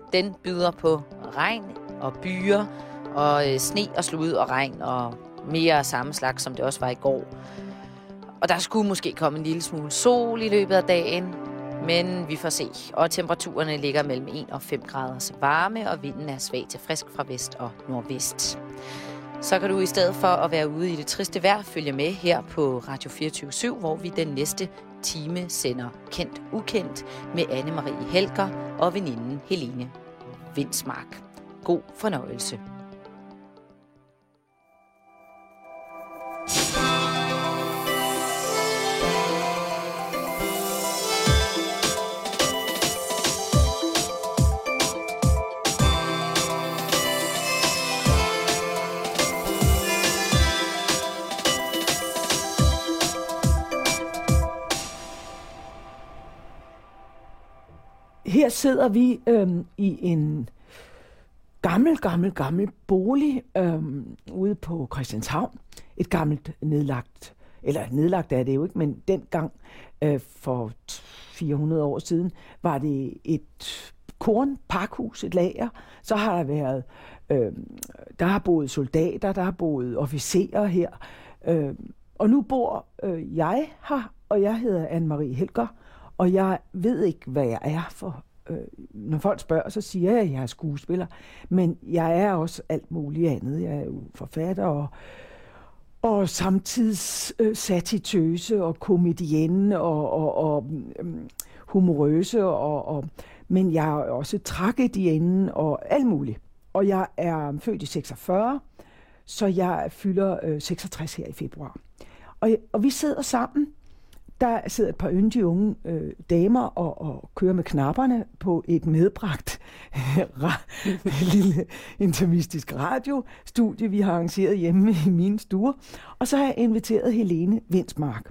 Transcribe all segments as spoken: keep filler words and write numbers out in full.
den byder på regn og byer og øh, sne og slud og regn og mere af samme slags, som det også var i går. Og der skulle måske komme en lille smule sol i løbet af dagen, men vi får se. Og temperaturerne ligger mellem en og fem graders varme, og vinden er svag til frisk fra vest og nordvest. Så kan du i stedet for at være ude i det triste vejr følge med her på Radio fireogtyve syv, hvor vi den næste time sender Kendt Ukendt med Anne-Marie Helger og veninden Helene Windsmark. God fornøjelse. Her sidder vi øhm, i en gammel, gammel, gammel bolig øhm, ude på Christianshavn. Et gammelt nedlagt, eller nedlagt er det jo ikke, men dengang øh, for fire hundrede år siden var det et kornpakhus, et lager. Så har der været, øh, der har boet soldater, der har boet officerer her. Øh, og nu bor øh, jeg her, og jeg hedder Anne-Marie Helger. Og jeg ved ikke, hvad jeg er for. Øh, når folk spørger, så siger jeg, at jeg er skuespiller. Men jeg er også alt muligt andet. Jeg er jo forfatter og, og samtids øh, satitøse og komedienne og, og, og øh, humorøse. Og, og, men jeg er også tragedienne og alt muligt. Og jeg er født i seksogfyrre, så jeg fylder øh, seksogtres her i februar. Og, og vi sidder sammen. Der sidder et par yndige unge øh, damer og, og kører med knapperne på et medbragt lille intimistisk radiostudie, vi har arrangeret hjemme i mine stuer. Og så har jeg inviteret Helene Windsmark.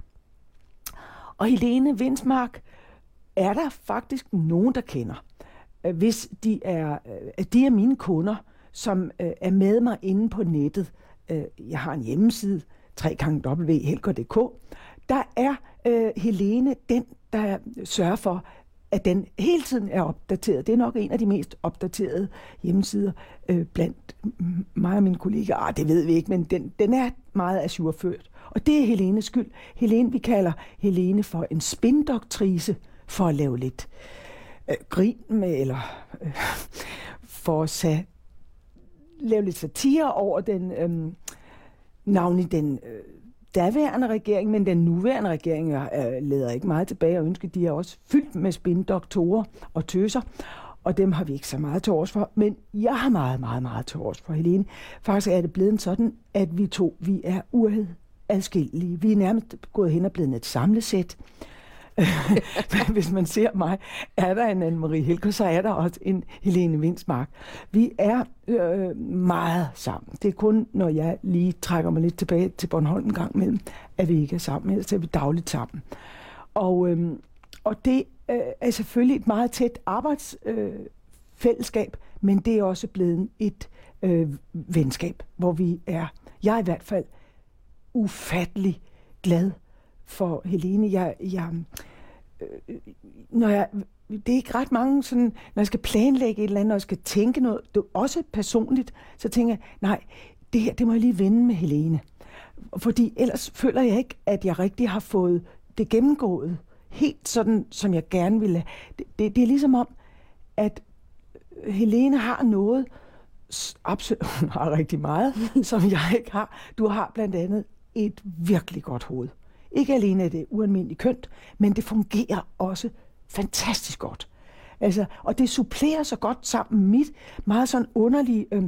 Og Helene Windsmark er der faktisk nogen, der kender. Hvis de er, de er mine kunder, som er med mig inde på nettet. Jeg har en hjemmeside, w w w punktum helger punktum d k. Der er øh, Helene den, der sørger for, at den hele tiden er opdateret. Det er nok en af de mest opdaterede hjemmesider øh, blandt mig og mine kollegaer. Ah, det ved vi ikke, men den, den er meget ajourført. Og det er Helenes skyld. Helene, vi kalder Helene for en spindoktrice for at lave lidt øh, grin med, eller øh, for at sag, lave lidt satire over den øh, navnlig den øh, daværende regering, men den nuværende regering øh, leder ikke meget tilbage og ønsker, de er også fyldt med spindoktorer og tøser, og dem har vi ikke så meget til års for, men jeg har meget, meget, meget til års for Helene. Faktisk er det blevet sådan, at vi to, vi er uadskillelige. Vi er nærmest gået hen og blevet et samlesæt. Hvis man ser mig, er der en Anne-Marie Helger, så er der også en Helene Windsmark. Vi er øh, meget sammen. Det er kun, når jeg lige trækker mig lidt tilbage til Bornholm en gang imellem, at vi ikke er sammen. Ellers er vi dagligt sammen. Og, øh, og det øh, er selvfølgelig et meget tæt arbejdsfællesskab, øh, men det er også blevet et øh, venskab, hvor vi er, jeg er i hvert fald ufattelig glad for Helene. Jeg, jeg, øh, når jeg, det er ikke ret mange, sådan, når jeg skal planlægge et eller andet, når jeg skal tænke noget, det er også personligt, så tænker jeg, nej, det her, det må jeg lige vende med Helene. Fordi ellers føler jeg ikke, at jeg rigtig har fået det gennemgået, helt sådan, som jeg gerne ville. Det, det, det er ligesom om, at Helene har noget, absolut, hun har rigtig meget, som jeg ikke har. Du har blandt andet et virkelig godt hoved. Ikke alene er det ualmindeligt kønt, men det fungerer også fantastisk godt. Altså, og det supplerer så godt sammen med mit meget sådan underlige... Øh,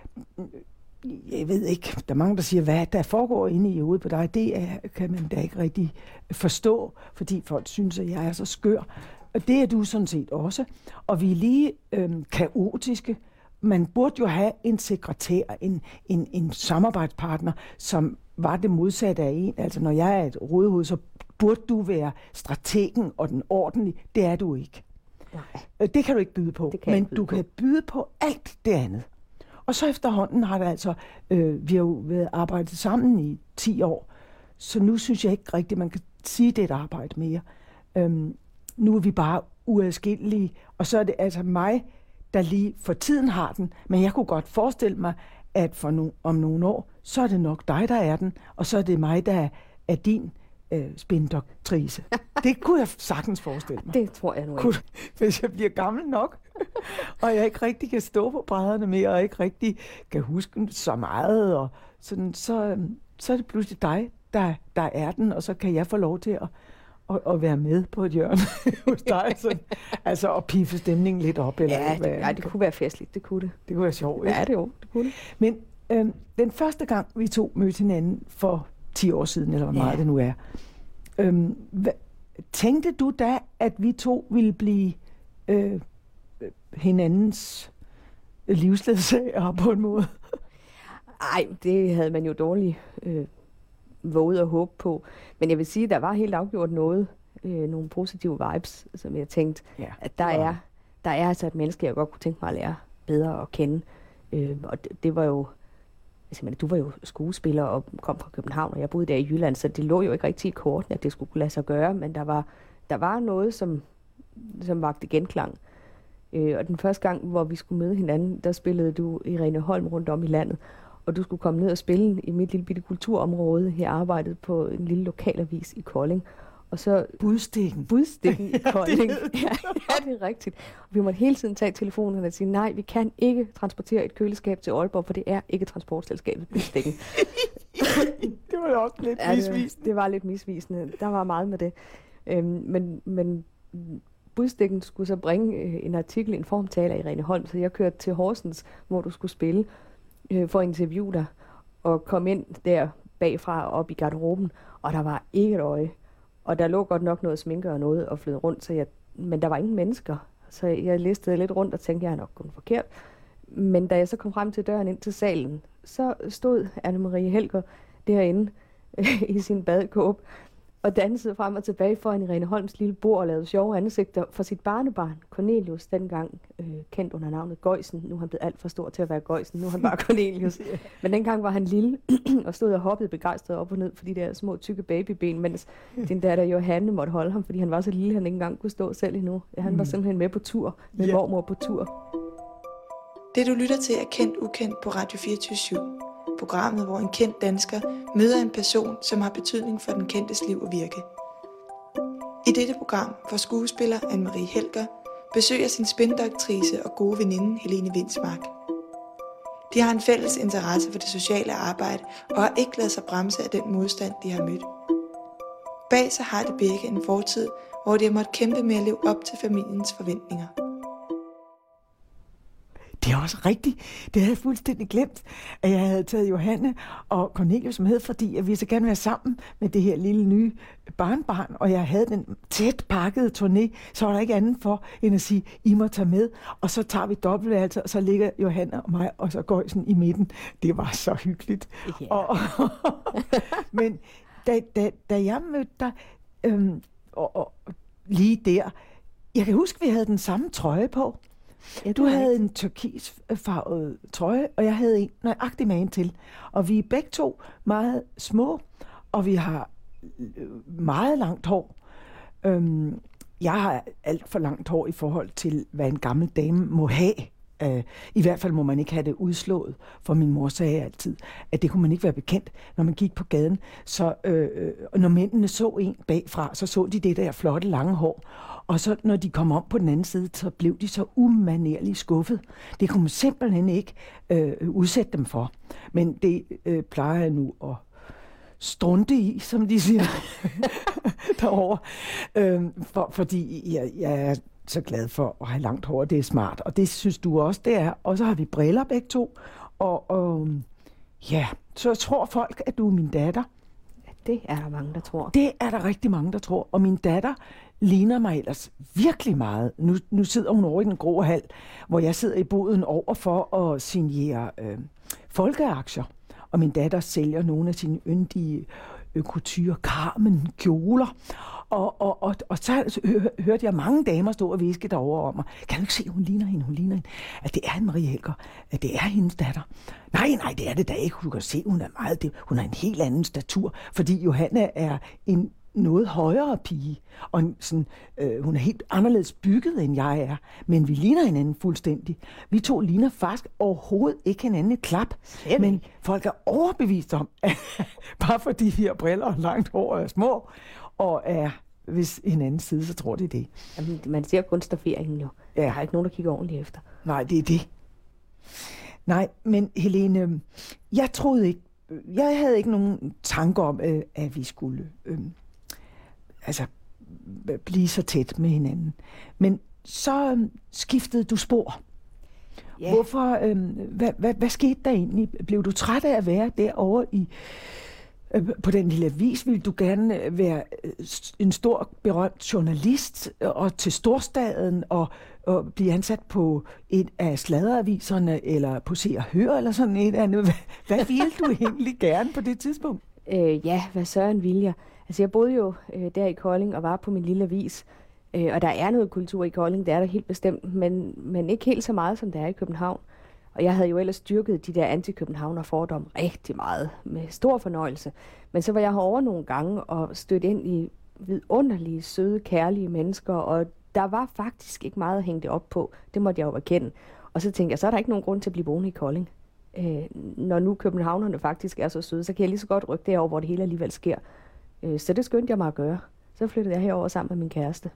jeg ved ikke, der er mange, der siger, hvad der foregår inde i hovedet på dig. Det er, kan man da ikke rigtig forstå, fordi folk synes, at jeg er så skør. Og det er du sådan set også. Og vi er lige øh, kaotiske. Man burde jo have en sekretær, en, en, en samarbejdspartner, som var det modsatte af en. Altså, når jeg er et rådehoved, så burde du være strategen og den ordentlige. Det er du ikke. Nej. Det kan du ikke byde på, men du på. kan byde på alt det andet. Og så efterhånden har det altså, øh, vi har jo været arbejdet sammen i ti år, så nu synes jeg ikke rigtigt, man kan sige, det er et arbejde mere. Øhm, nu er vi bare uadskillelige, og så er det altså mig, der lige for tiden har den, men jeg kunne godt forestille mig, at for no, om nogle år, så er det nok dig, der er den, og så er det mig, der er, er din øh, spindoktrice. Det kunne jeg sagtens forestille mig. Det tror jeg nu ikke. Hvis jeg bliver gammel nok, og jeg ikke rigtig kan stå på brædderne mere, og ikke rigtig kan huske så meget, og sådan, så, så er det pludselig dig, der, der er den, og så kan jeg få lov til at, at, at være med på et hjørne hos dig. Sådan, altså at piffe stemningen lidt op. Eller ja, hvad, det, ja, det kunne være festligt. Det kunne det. Det kunne være sjovt, ikke? Ja, det jo. Det kunne det. Men øh, den første gang, vi to mødte hinanden for ti år siden, eller hvor meget ja. det nu er, øh, hvad, tænkte du da, at vi to ville blive øh, hinandens livsledsager på en måde? Ej, det havde man jo dårligt øh, våget at håbe på. Men jeg vil sige, at der var helt afgjort noget, øh, nogle positive vibes, som jeg tænkte, ja, at der er, der er altså et menneske, jeg godt kunne tænke mig at lære bedre at kende. Øh, og det, det var jo, altså, du var jo skuespiller og kom fra København, og jeg boede der i Jylland, så det lå jo ikke rigtig i kortene, at det skulle kunne lade sig gøre, men der var, der var noget, som, som vagte genklang. Øh, og den første gang, hvor vi skulle møde hinanden, der spillede du Irene Holm rundt om i landet, og du skulle komme ned og spille i mit lille bitte kulturområde. Jeg arbejdede på en lille lokalavis i Kolding. Og så Budstikken. Budstikken i Kolding. Ja, ja, det er rigtigt. Og vi måtte hele tiden tage telefonen og sige, nej, vi kan ikke transportere et køleskab til Aalborg, for det er ikke transportselskabet Budstikken. Det var også lidt ja, misvisende. Det, det var lidt misvisende. Der var meget med det. Øhm, men, men Budstikken skulle så bringe øh, en artikel, en formtale af Irene Holm, så jeg kørte til Horsens, hvor du skulle spille øh, for at interviewe dig, og kom ind der bagfra og op i garderoben, og der var ikke et øje. Og der lå godt nok noget sminke og noget og flød rundt, så jeg, men der var ingen mennesker. Så jeg listede lidt rundt og tænkte, jeg er nok gået forkert. Men da jeg så kom frem til døren ind til salen, så stod Anne-Marie Helger derinde øh, i sin badekåbe og dansede frem og tilbage foran Irene Holms lille bord og lavede sjove ansigter for sit barnebarn, Cornelius, dengang øh, kendt under navnet Gøjsen. Nu er han blevet alt for stor til at være Gøjsen, nu er han bare Cornelius. Men dengang var han lille og stod og hoppede begejstret op og ned for de der små tykke babyben, mens din datter Johanne måtte holde ham, fordi han var så lille, han ikke engang kunne stå selv endnu. Ja, han var simpelthen med på tur, med yeah. mormor på tur. Det du lytter til er Kendt Ukendt på Radio fireogtyve syv. Programmet, hvor en kendt dansker møder en person, som har betydning for den kendtes liv og virke. I dette program får skuespiller Anne-Marie Helger besøg af sin spindoktrice og gode veninde Helene Windsmark. De har en fælles interesse for det sociale arbejde og har ikke ladet sig bremse af den modstand, de har mødt. Bag sig har de begge en fortid, hvor de har måttet kæmpe med at leve op til familiens forventninger. Det er også rigtigt. Det havde jeg fuldstændig glemt, at jeg havde taget Johanne og Cornelius med, fordi jeg ville så gerne være sammen med det her lille nye barnbarn, og jeg havde den tæt pakkede turné, så var der ikke andet for, end at sige, I må tage med, og så tager vi dobbeltværelse, og så ligger Johanne og mig, og så går jeg sådan i midten. Det var så hyggeligt. Yeah. Og, men da, da, da jeg mødte dig, øhm, og, og lige der, jeg kan huske, vi havde den samme trøje på. Ja, du havde en turkisfarvet trøje, og jeg havde en nøjagtig magen til. Og vi er begge to meget små, og vi har meget langt hår. Øhm, jeg har alt for langt hår i forhold til, hvad en gammel dame må have. Uh, I hvert fald må man ikke have det udslået, for min mor sagde altid, at det kunne man ikke være bekendt, når man gik på gaden. Så øh, når mændene så en bagfra, så så de det der flotte lange hår. Og så når de kom om på den anden side, så blev de så umanerligt skuffet. Det kunne man simpelthen ikke øh, udsætte dem for. Men det øh, plejer jeg nu at strunte i, som de siger derovre. Øh, for, fordi jeg, jeg er så glad for at have langt hår, det er smart. Og det synes du også, det er. Og så har vi briller begge to. Og, og ja, så tror folk, at du er min datter. Det er der mange, der tror. Det er der rigtig mange, der tror. Og min datter ligner mig ellers virkelig meget. Nu, nu sidder hun over i den grå hal, hvor jeg sidder i boden over for at signere øh, folkeaktier. Og min datter sælger nogle af sine yndige couture Carmen kjoler. Og, og, og, og så hørte jeg mange damer stå og viske derovre om mig. Kan du ikke se, hun ligner hende, hun ligner hende? At det er Anne-Marie Helger. At det er hendes datter. Nej, nej, det er det da ikke. Du kan se, hun er meget, det, hun har en helt anden statur. Fordi Johanna er en noget højere pige, og en sådan, øh, hun er helt anderledes bygget, end jeg er, men vi ligner hinanden fuldstændig. Vi to ligner faktisk overhovedet ikke hinanden et klap, Selv. Men folk er overbevist om, at bare fordi vi har briller og langt hår og er små, og er hvis hinandens side, så tror det det. Jamen, man ser kun stafferingen jo. Ja. Der er ikke nogen, der kigger ordentligt efter. Nej, det er det. Nej, men Helene, jeg troede ikke, jeg havde ikke nogen tanke om, øh, at vi skulle øh, altså blive så tæt med hinanden. Men så øh, skiftede du spor. Ja. Hvorfor? Øh, hvad, hvad, hvad skete der egentlig? Blev du træt af at være derovre i øh, på den lille avis? Ville du gerne være øh, en stor berømt journalist øh, og til storstaden og, og blive ansat på et af sladreaviserne eller på Se og Hør eller sådan et andet? Hvad, hvad ville du egentlig gerne på det tidspunkt? Øh, ja, hvad søren vil jeg? Altså, jeg boede jo øh, der i Kolding og var på min lille avis. Øh, og der er noget kultur i Kolding, det er der helt bestemt, men, men ikke helt så meget, som der er i København. Og jeg havde jo ellers styrket de der anti-Københavner fordomme rigtig meget, med stor fornøjelse. Men så var jeg herovre nogle gange og stødte ind i vidunderlige, søde, kærlige mennesker, og der var faktisk ikke meget at hænge det op på. Det måtte jeg jo erkende. Og så tænkte jeg, så er der ikke nogen grund til at blive boende i Kolding. Øh, når nu københavnerne faktisk er så søde, så kan jeg lige så godt rykke derover, hvor det hele alligevel sker. Øh, så det skyndte jeg mig at gøre. Så flyttede jeg herover sammen med min kæreste.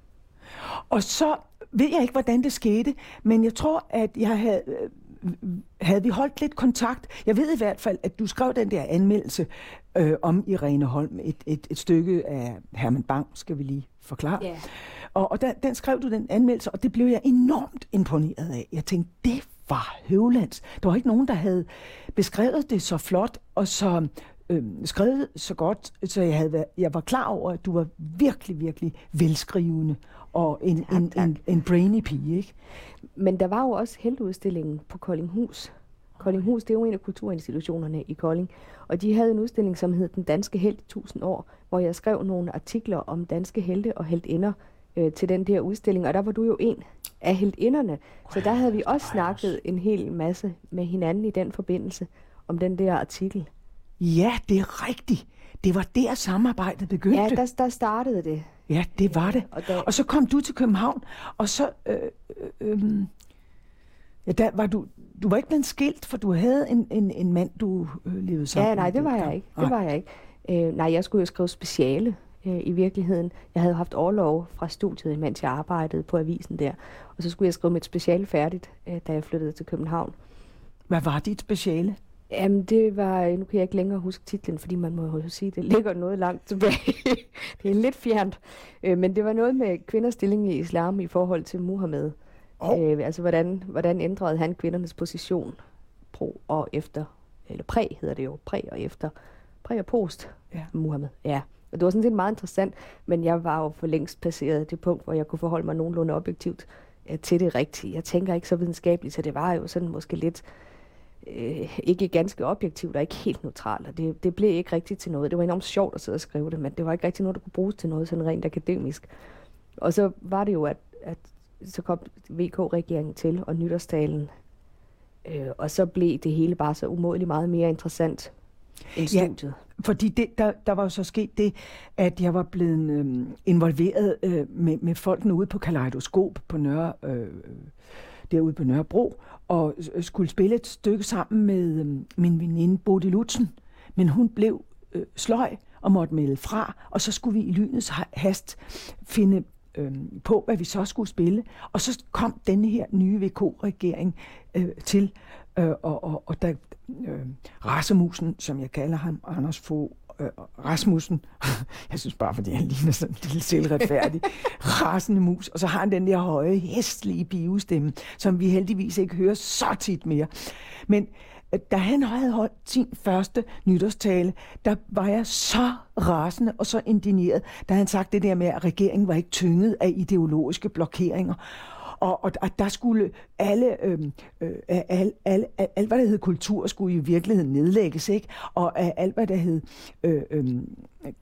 Og så ved jeg ikke, hvordan det skete, men jeg tror, at jeg havde, havde vi holdt lidt kontakt. Jeg ved i hvert fald, at du skrev den der anmeldelse øh, om Irene Holm, et, et, et stykke af Herman Bang, skal vi lige forklare. Yeah. Og, og den, den skrev du, den anmeldelse, og det blev jeg enormt imponeret af. Jeg tænkte, det var høvlands. Der var ikke nogen, der havde beskrevet det så flot og så øh, skrevet så godt, så jeg, havde været, jeg var klar over, at du var virkelig, virkelig velskrivende og en, tak, en, tak. en, en brainy pige, ikke? Men der var jo også Helteudstillingen på Koldinghus. Koldinghus, det er jo en af kulturinstitutionerne i Kolding. Og de havde en udstilling, som hed Den Danske Helt i tusind år, hvor jeg skrev nogle artikler om danske helte og heltinder øh, til den der udstilling. Og der var du jo en af heltinderne. Så der havde vi også snakket en hel masse med hinanden i den forbindelse om den der artikel. Ja, det er rigtigt. Det var der samarbejdet begyndte. Ja, der, der startede det. Ja, det var det. Og, der... og så kom du til København, og så... Øh, øh, øh, ja, der var du... Du var ikke blevet skilt, for du havde en, en, en mand, du øh, levede sammen med. Ja, nej, det var jeg ikke. Det var jeg ikke. Øh, nej, jeg skulle jo skrive speciale øh, i virkeligheden. Jeg havde haft orlov fra studiet, mens jeg arbejdede på avisen der. Og så skulle jeg skrive mit speciale færdigt, øh, da jeg flyttede til København. Hvad var dit speciale? Jamen, det var... Nu kan jeg ikke længere huske titlen, fordi man må jo sige, det ligger noget langt tilbage. Det er lidt fjernt. Øh, men det var noget med kvinders stilling i islam i forhold til Muhammed. Oh. Øh, altså, hvordan, hvordan ændrede han kvindernes position pro og efter, eller præ hedder det jo, præ og efter, præ og post ja. Muhammed. Ja, og det var sådan set meget interessant, men jeg var jo for længst passeret det punkt, hvor jeg kunne forholde mig nogenlunde objektivt ja, til det rigtige. Jeg tænker ikke så videnskabeligt, så det var jo sådan måske lidt, øh, ikke ganske objektivt og ikke helt neutralt, og det, det blev ikke rigtigt til noget. Det var enormt sjovt at sidde og skrive det, men det var ikke rigtig noget, der kunne bruges til noget sådan rent akademisk. Og så var det jo, at, at så kom V K-regeringen til, og nytårstalen. Øh, og så blev det hele bare så umådeligt meget mere interessant end studiet. Ja, fordi det, der, der var jo så sket det, at jeg var blevet øh, involveret øh, med, med folkene ude på Kaleidoskop på Nørre, øh, derude på Nørrebro, og skulle spille et stykke sammen med øh, min veninde Bodil Lutzen. Men hun blev øh, sløj og måtte melde fra, og så skulle vi i lynets hast finde Øhm, på, hvad vi så skulle spille. Og så kom denne her nye V K-regering øh, til, øh, og, og, og der øh, Rasmussen, som jeg kalder ham, Anders Fogh øh, Rasmussen, jeg synes bare, fordi han ligner sådan en lille selvretfærdig rasende mus, og så har han den der høje, hæstlige biostemme, som vi heldigvis ikke hører så tit mere. Men da han havde holdt sin første nytårstale, der var jeg så rasende og så indigneret, da han sagde det der med, at regeringen var ikke tynget af ideologiske blokeringer. Og, og, og der skulle alle, øh, øh, alle, alle, alt hvad der hed kultur, skulle i virkeligheden nedlægges, ikke? Og alt hvad der hed øh, øh,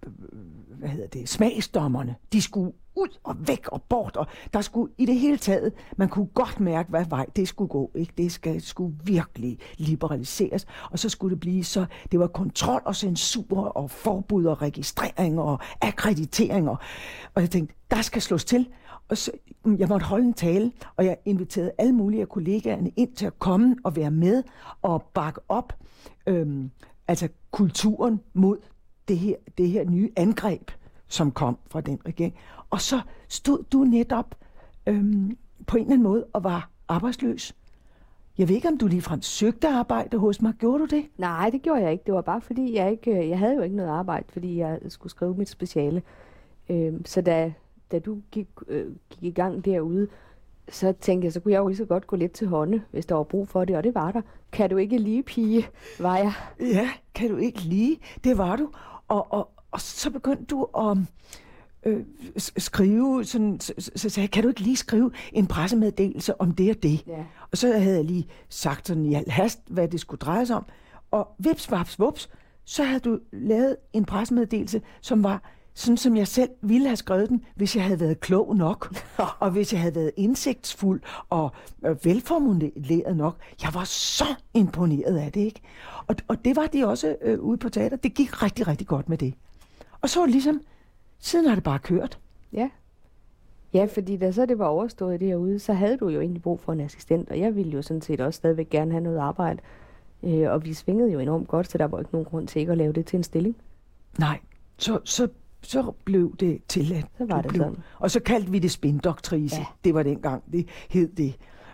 hvad hedder det, smagsdommerne, de skulle ud og væk og bort, og der skulle i det hele taget, man kunne godt mærke, hvad vej det skulle gå, ikke? Det skal, skulle virkelig liberaliseres, og så skulle det blive så, det var kontrol og censur og forbud og registreringer og akkrediteringer, og jeg tænkte, der skal slås til, og så, jeg måtte holde en tale, og jeg inviterede alle mulige af kollegaerne ind til at komme og være med og bakke op, øhm, altså kulturen mod det her, det her nye angreb, som kom fra den regering. Og så stod du netop øhm, på en eller anden måde og var arbejdsløs. Jeg ved ikke, om du ligefrem søgte arbejde hos mig. Gjorde du det? Nej, det gjorde jeg ikke. Det var bare fordi, jeg ikke, jeg havde jo ikke noget arbejde, fordi jeg skulle skrive mit speciale. Øhm, så da, da du gik, øh, gik i gang derude, så tænkte jeg, så kunne jeg jo lige så godt gå lidt til hånde, hvis der var brug for det, og det var der. Kan du ikke lige, pige, var jeg? Ja, kan du ikke lige? Det var du. Og, og, og så begyndte du at øh, skrive, sådan, så, så sagde jeg, kan du ikke lige skrive en pressemeddelelse om det og det? Ja. Og så havde jeg lige sagt sådan i al hast, hvad det skulle dreje sig om. Og vips, vaps, vups, så havde du lavet en pressemeddelelse, som var sådan, som jeg selv ville have skrevet den, hvis jeg havde været klog nok, og hvis jeg havde været indsigtsfuld og øh, velformuleret nok. Jeg var så imponeret af det, ikke? Og, og det var de også øh, ude på teater. Det gik rigtig, rigtig godt med det. Og så ligesom, siden har det bare kørt. Ja. Ja, fordi da så det var overstået derude, så havde du jo egentlig brug for en assistent, og jeg ville jo sådan set også stadigvæk gerne have noget arbejde. Øh, og vi svingede jo enormt godt, så der var ikke nogen grund til ikke at lave det til en stilling. Nej, så... så Så blev det tilladt. Så var det blev. sådan. Og så kaldte vi det spindoktrice. Ja. Det var dengang, det hed det.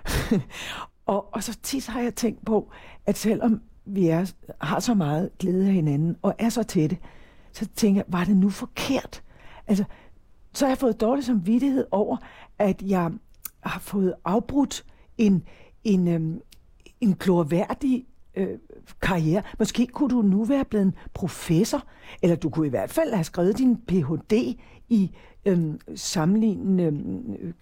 og, og så tit har jeg tænkt på, at selvom vi er, har så meget glæde af hinanden, og er så tætte, så tænker jeg, var det nu forkert? Altså, så har jeg fået dårlig samvittighed over, at jeg har fået afbrudt en, en, øhm, en glorværdig Øh, karriere. Måske kunne du nu være blevet professor, eller du kunne i hvert fald have skrevet din P H D i øh, sammenlignende øh,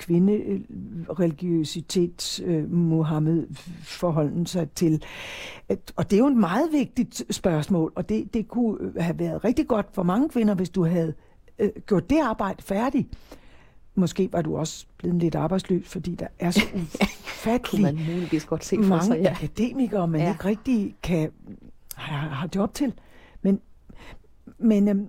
kvindereligiøsitets øh, Muhammed-forholden sig til. Og det er jo et meget vigtigt spørgsmål, og det, det kunne have været rigtig godt for mange kvinder, hvis du havde øh, gjort det arbejde færdigt. Måske var du også blevet lidt arbejdsløs, fordi der er så ufattelig man muligvis godt se for mange sig, ja. akademikere, man Ja. ikke rigtig kan have, have job til. Men, men øhm,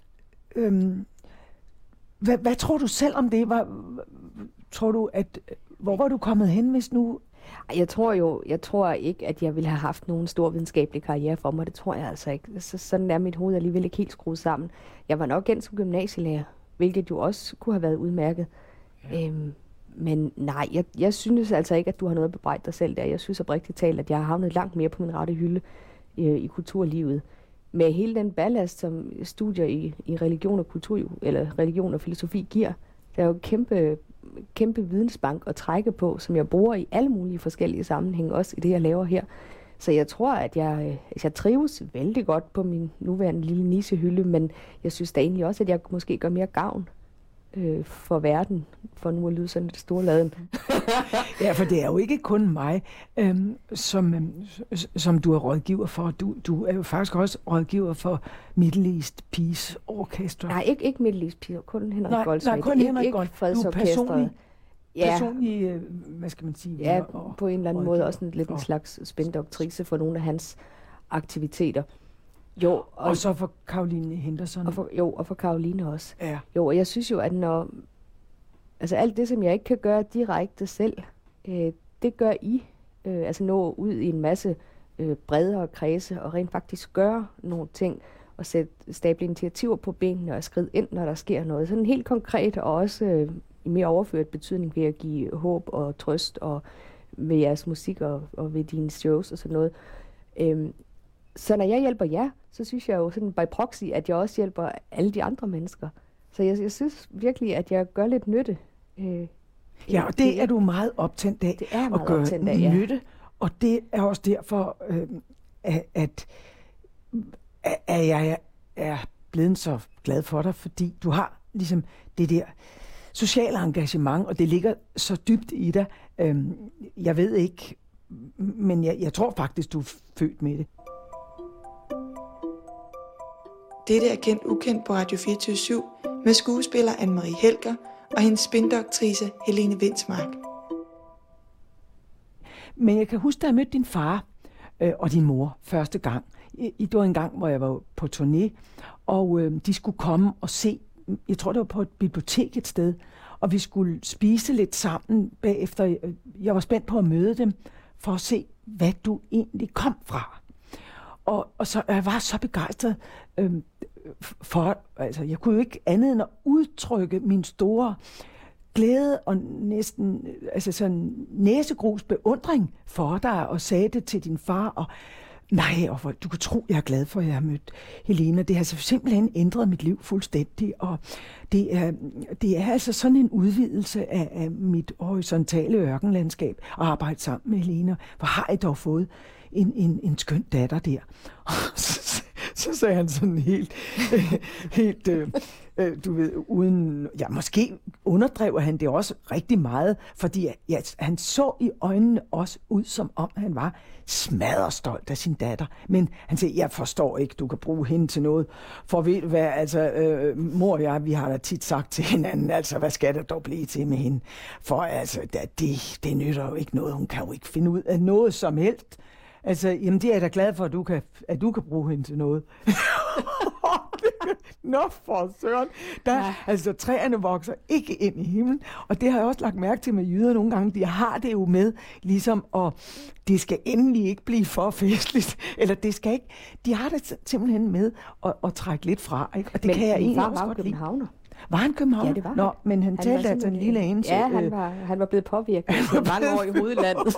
øhm, hvad, hvad tror du selv om det? Var, tror du, at hvor var du kommet hen, hvis nu... Jeg tror jo, jeg tror ikke, at jeg ville have haft nogen stor videnskabelig karriere for mig. Det tror jeg altså ikke. Så, sådan er mit hoved alligevel ikke helt skruet sammen. Jeg var nok endt som gymnasielærer, hvilket jo også kunne have været udmærket. Ja. Øhm, men nej, jeg, jeg synes altså ikke, at du har noget at bebrejde dig selv der. Jeg synes oprigtigt talt, at jeg har havnet langt mere på min rette hylde øh, i kulturlivet. Med hele den ballast, som studier i, i religion og kultur, eller religion og filosofi giver. Der er jo kæmpe, kæmpe vidensbank at trække på, som jeg bruger i alle mulige forskellige sammenhænge, også i det, jeg laver her. Så jeg tror, at jeg, at jeg trives vældig godt på min nuværende lille nichehylde, men jeg synes da egentlig også, at jeg måske gør mere gavn øh, for verden, for nu at lyde sådan lidt storladen. Ja, for det er jo ikke kun mig, øhm, som, øhm, som du er rådgiver for. Du, du er jo faktisk også rådgiver for Middle East Peace Orchestra. Nej, ikke, ikke Middle East Peace, kun Henrik nej, Goldsmith. Nej, kun ikke, Henrik ikke Goldsmith. Du er personlig, ja. personlig øh, hvad skal man sige? Ja, og, på en eller anden måde også en, lidt en og, slags spændoktrice for nogle af hans aktiviteter. Jo, og, og så for Caroline Henderson. Og for, jo, og for Caroline også. Ja. Jo, og jeg synes jo, at når... Altså alt det, som jeg ikke kan gøre direkte selv, øh, det gør I. Øh, altså nå ud i en masse øh, bredere kredse og rent faktisk gøre nogle ting og sætte stable initiativer på benene og skride ind, når der sker noget. Sådan helt konkret og også øh, i mere overført betydning ved at give håb og trøst og ved jeres musik og, og ved dine shows og sådan noget. Øh, så når jeg hjælper jer, så synes jeg jo sådan by proxy, at jeg også hjælper alle de andre mennesker. Så jeg, jeg synes virkelig, at jeg gør lidt nytte. Øh, ja, og det er du meget optændt af, det er meget at gøre optændt af, ja. nytte. Og det er også derfor, øh, at, at, at jeg er blevet så glad for dig, fordi du har ligesom det der sociale engagement, og det ligger så dybt i dig. Øh, jeg ved ikke, men jeg, jeg tror faktisk, du er født med det. Dette er Kendt Ukendt på Radio fireogtyve syv med skuespiller Anne-Marie Helger og hendes spindoktrice Helene Windsmark. Men jeg kan huske, da jeg mødte din far øh, og din mor første gang. I, det var en gang, hvor jeg var på turné, og øh, de skulle komme og se, jeg tror det var på et bibliotek et sted, og vi skulle spise lidt sammen bagefter. Jeg var spændt på at møde dem, for at se, hvad du egentlig kom fra. Og, og så jeg var så begejstret øh, for, altså jeg kunne jo ikke andet end at udtrykke min store glæde og næsten altså sådan næsegrus beundring for dig, og sagde det til din far, og nej, og du kan tro, jeg er glad for, at jeg har mødt Helene. Det har altså simpelthen ændret mit liv fuldstændig, og det er, det er altså sådan en udvidelse af, af mit horisontale ørkenlandskab at arbejde sammen med Helene. Hvor har jeg dog fået en, en, en skøn datter der. Og så, så sagde han sådan helt, øh, helt øh, øh, du ved, uden, ja, måske underdrev han det også rigtig meget, fordi ja, han så i øjnene også ud, som om han var smadrestolt af sin datter. Men han sagde, jeg forstår ikke, du kan bruge hende til noget. For ved du hvad, altså, øh, mor og jeg, vi har da tit sagt til hinanden, altså, hvad skal der dog blive til med hende? For altså, det, det nytter jo ikke noget, hun kan jo ikke finde ud af noget som helst. Altså, jamen det er jeg da glad for, at du kan, at du kan bruge hende til noget. Nå for søren. Der, ja. Altså, træerne vokser ikke ind i himlen. Og det har jeg også lagt mærke til med jyder nogle gange. De har det jo med, ligesom, og det skal endelig ikke blive for festligt. Eller det skal ikke. De har det simpelthen med at, at trække lidt fra. Ikke? Og det men kan jeg egentlig også også godt lide. Var han københavner? Ja, det var. Nå, men han, han talte altså en lille anelse. Ja, han var, han var blevet påvirket for mange år i hovedlandet.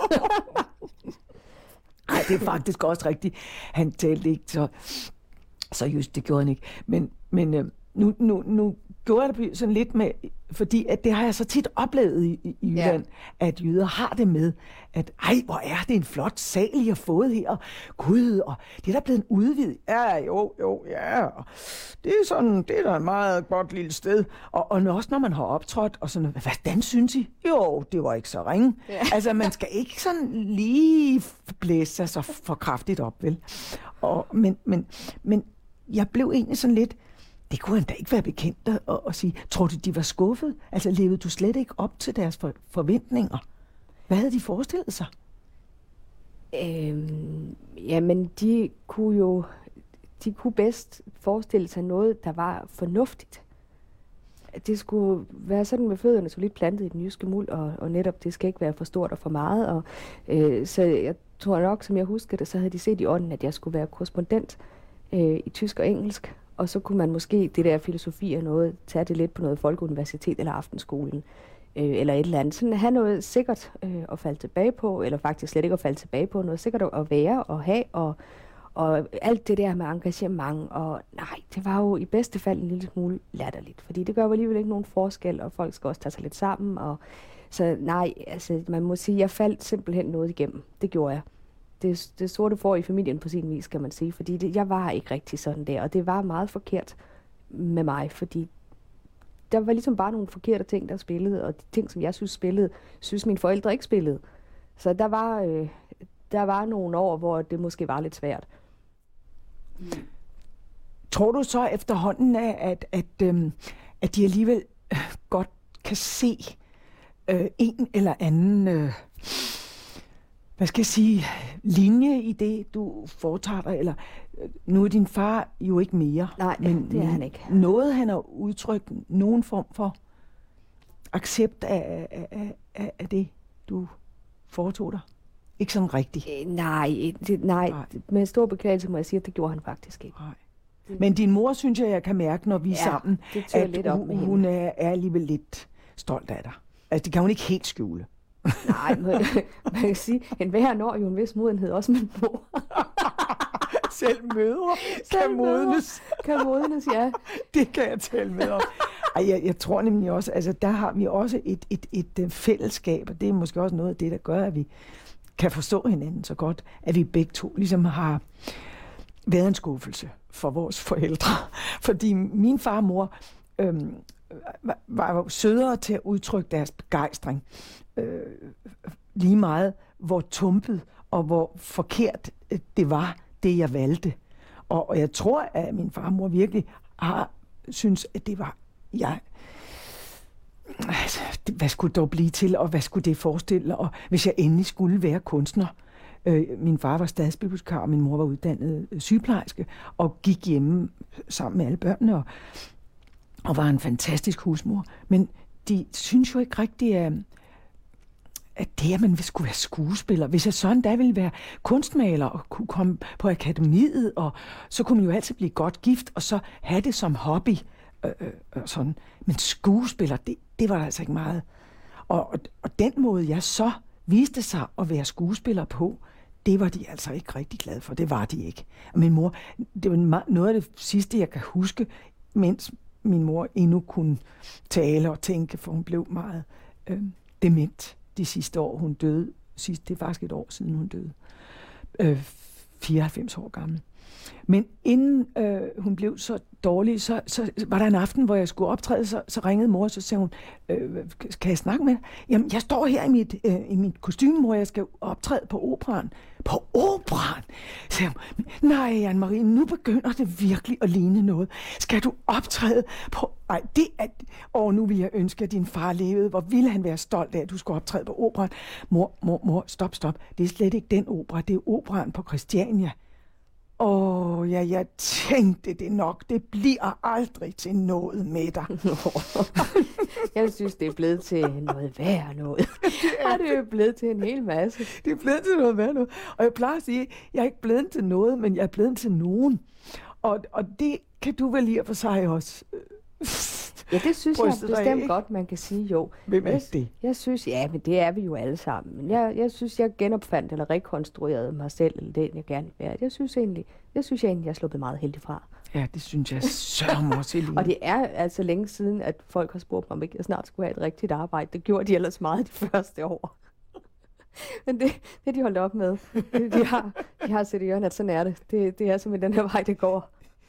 Nej, det er faktisk også rigtigt. Han talte ikke så, så just, det gjorde han ikke. Men, men øh, nu, nu, nu gjorde jeg det sådan lidt med, fordi at det har jeg så tit oplevet i, i, i Jylland, ja. At jyder har det med, at ej, hvor er det en flot sal, I har fået her. Gud, og det er der blevet en udvidet. Ja, jo, jo, ja. Det er sådan, det er da et meget godt lille sted. Og, og også når man har optrådt, og sådan, hvordan synes I? Jo, det var ikke så ringe. Ja. Altså, man skal ikke sådan lige blæse sig så for kraftigt op, vel? Og, men, men, men jeg blev egentlig sådan lidt, det kunne han da ikke være bekendt at, at, at sige. Tror du, de var skuffet? Altså, levede du slet ikke op til deres for, forventninger? Hvad havde de forestillet sig? Øhm, jamen, de kunne jo de kunne bedst forestille sig noget, der var fornuftigt. Det skulle være sådan med fødderne solidt plantet i den jyske muld, og, og netop, det skal ikke være for stort og for meget. Og, øh, så jeg tror nok, som jeg husker det, så havde de set i ånden, at jeg skulle være korrespondent øh, i tysk og engelsk. Og så kunne man måske, det der filosofi og noget, tage det lidt på noget folkeuniversitet eller aftenskolen, øh, eller et eller andet. Sådan have noget sikkert øh, at falde tilbage på, eller faktisk slet ikke at falde tilbage på, noget sikkert at være og have, og, og alt det der med engagement. Og nej, det var jo i bedste fald en lille smule latterligt, fordi det gør jo alligevel ikke nogen forskel, og folk skal også tage sig lidt sammen. Og, så nej, altså man må sige, jeg faldt simpelthen noget igennem. Det gjorde jeg. Det, det sorte får i familien på sin vis, kan man sige, fordi det, jeg var ikke rigtig sådan der, og det var meget forkert med mig, fordi der var ligesom bare nogle forkerte ting, der spillede, og de ting, som jeg synes spillede, synes mine forældre ikke spillede. Så der var, øh, der var nogle år, hvor det måske var lidt svært. Tror du så efterhånden, at, at, at, øhm, at de alligevel godt kan se øh, en eller anden... Øh, hvad skal jeg sige, linje i det, du foretager dig, eller nu er din far jo ikke mere. Nej, men det er han ikke. Noget, han har udtrykt nogen form for accept af, af, af, af det, du foretog dig. Ikke sådan rigtigt. Øh, nej, det, nej, nej, med stor beklagelse må jeg sige, at det gjorde han faktisk ikke. Nej. Men din mor, synes jeg, jeg kan mærke, når vi er ja, sammen, at lidt op med hun er, er alligevel lidt stolt af dig. Altså, det kan hun ikke helt skjule. Nej, man, man kan sige, en hver når jo en vis modenhed, også med mor. Selv mødre kan modnes. Kan modnes, ja. Det kan jeg tale med om. Ej, jeg, jeg tror nemlig også, altså der har vi også et, et, et, et fællesskab, og det er måske også noget af det, der gør, at vi kan forstå hinanden så godt, at vi begge to ligesom har været en skuffelse for vores forældre. Fordi min far og mor øhm, var jo sødere til at udtrykke deres begejstring. Øh, lige meget, hvor tumpet og hvor forkert det var, det jeg valgte. Og, og jeg tror, at min far og mor virkelig har synes, at det var... Jeg, altså, det, hvad skulle det dog blive til, og hvad skulle det forestille? Og hvis jeg endelig skulle være kunstner... Øh, min far var stadsbibliotekar, og min mor var uddannet sygeplejerske, og gik hjemme sammen med alle børnene, og, og var en fantastisk husmor. Men de synes jo ikke rigtigt, at, at det, at man skulle være skuespiller, hvis jeg sådan da ville være kunstmaler og kunne komme på akademiet, og så kunne man jo altid blive godt gift, og så have det som hobby. Øh, øh, og sådan. Men skuespiller, det, det var der altså ikke meget. Og, og, og den måde, jeg så viste sig at være skuespiller på, det var de altså ikke rigtig glade for. Det var de ikke. Og min mor, det var noget af det sidste, jeg kan huske, mens min mor endnu kunne tale og tænke, for hun blev meget øh, dement de sidste år. Hun døde, sidst, det er faktisk et år siden, hun døde. Øh, fireoghalvfems år gammel. Men inden øh, hun blev så dårlig, så, så var der en aften, hvor jeg skulle optræde, så, så ringede mor, og så sagde hun, øh, kan jeg snakke med dig? Jamen, jeg står her i mit, øh, i mit kostume, hvor jeg skal optræde på operaen. På operaen? Sagde hun, nej, Anne-Marie, nu begynder det virkelig at ligne noget. Skal du optræde på... Ej, det er... Åh, nu vil jeg ønske, at din far levede. Hvor ville han være stolt af, at du skulle optræde på operaen? Mor, mor, mor, stop, stop. Det er slet ikke den opera, det er operaen på Christiania. Åh, oh, ja, jeg tænkte det nok. Det bliver aldrig til noget med dig. Jeg synes, det er blevet til noget værre noget. Det er det jo blevet til en hel masse. Det er blevet til noget værre noget. Og jeg plejer at sige, jeg er ikke blevet til noget, men jeg er blevet til nogen. Og, og det kan du vel i og for sig også. Ja, det synes jeg bestemt af, godt, man kan sige jo. Hvem er jeg, det? Jeg synes, ja, men det er vi jo alle sammen. Men jeg, jeg synes, jeg genopfandt eller rekonstruerede mig selv, eller den, jeg gerne vil være. Jeg synes egentlig, jeg synes jeg egentlig, jeg er sluppet meget heldig fra. Ja, det synes jeg sørger også, Eline. Og det er altså længe siden, at folk har spurgt mig, om ikke jeg snart skulle have et rigtigt arbejde. Det gjorde de ellers meget de første år. Men det, det er de holdt op med. De har, de har set i hjørnet, at sådan er det. det. Det er simpelthen den her vej, det går.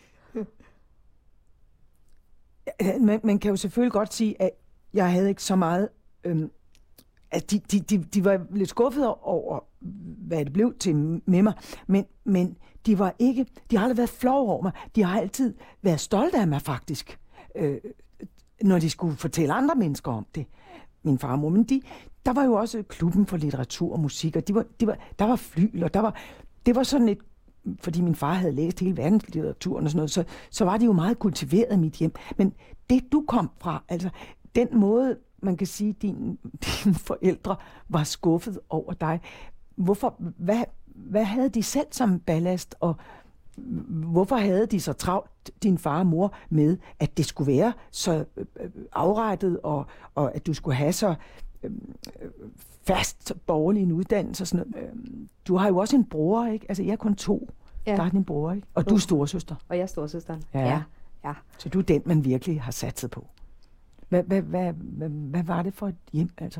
Man, man kan jo selvfølgelig godt sige, at jeg havde ikke så meget... Øhm, at de, de, de, de var lidt skuffede over, hvad det blev til med mig, men, men de var ikke... De har aldrig været flove over mig. De har altid været stolte af mig, faktisk, øh, når de skulle fortælle andre mennesker om det. Min far og mor. Men de, der var jo også klubben for litteratur og musik, og de var, de var, der var Flyl, og der var, det var sådan et... Fordi min far havde læst hele verdenslitteraturen og sådan noget, så, så var det jo meget kultiveret i mit hjem. Men det, du kom fra, altså den måde, man kan sige, din, dine forældre var skuffet over dig. Hvorfor, hvad, hvad havde de selv som ballast, og hvorfor havde de så travlt, din far og mor, med, at det skulle være så afrettet, og, og at du skulle have så øh, fast borgerlig en uddannelse og sådan noget. Du har jo også en bror, ikke? Altså, jeg er kun to. Ja. Der er din bror, ikke? Og du er storesøster. Og jeg er storesøsteren. Ja. Ja. Ja. Så du er den, man virkelig har satset på. Hvad, hvad, hvad, hvad, hvad var det for et hjem, altså?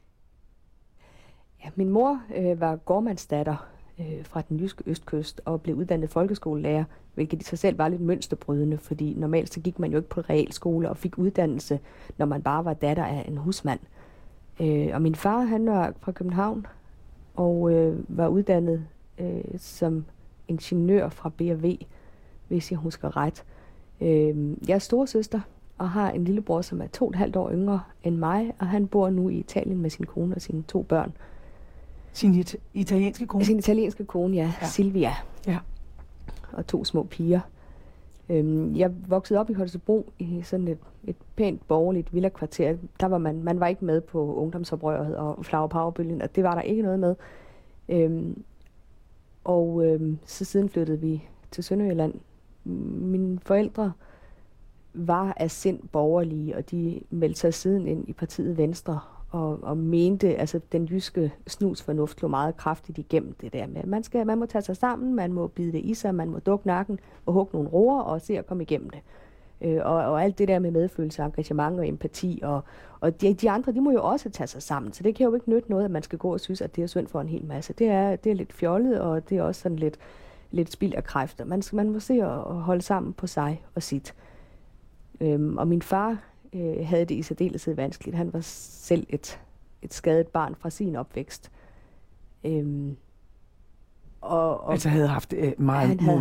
Ja, min mor øh, var gårdmandsdatter øh, fra den jyske østkyst og blev uddannet folkeskolelærer, hvilket i sig selv var lidt mønsterbrydende, fordi normalt så gik man jo ikke på realskole og fik uddannelse, når man bare var datter af en husmand. Øh, og min far, han var fra København og øh, var uddannet øh, som ingeniør fra B og V, hvis jeg husker ret. Øh, jeg er storesøster og har en lillebror, som er to og et halvt år yngre end mig, og han bor nu i Italien med sin kone og sine to børn. Sin it- italienske kone? Sin italienske kone, ja. ja. Silvia. Ja. Og to små piger. Øhm, jeg voksede op i Holstebro i sådan et, et pænt borgerligt villakvarter. Der var man, man var ikke med på ungdomsoprøret og Flower Power-bølgen, og det var der ikke noget med. Øhm, og øhm, så siden flyttede vi til Sønderjylland. Mine forældre var af sind borgerlige, og de meldte sig siden ind i partiet Venstre, og, og mente, altså den jyske snusfornuft lå meget kraftigt igennem det der med, man skal, man må tage sig sammen, man må bide det i sig, man må dukke nakken og hugge nogle roer og se at komme igennem det. Øh, og, og alt det der med medfølelse, engagement og empati, og, og de, de andre, de må jo også tage sig sammen, så det kan jo ikke nytte noget, at man skal gå og synes, at det er synd for en hel masse. Det er, det er lidt fjollet, og det er også sådan lidt, lidt spild af kræfter. Man, man må se at, at holde sammen på sig og sit. Øhm, og min far øh, havde det i særdeleshed vanskeligt. Han var selv et, et skadet barn fra sin opvækst. Øhm, og, og altså havde haft øh, meget han havde modgang. haft,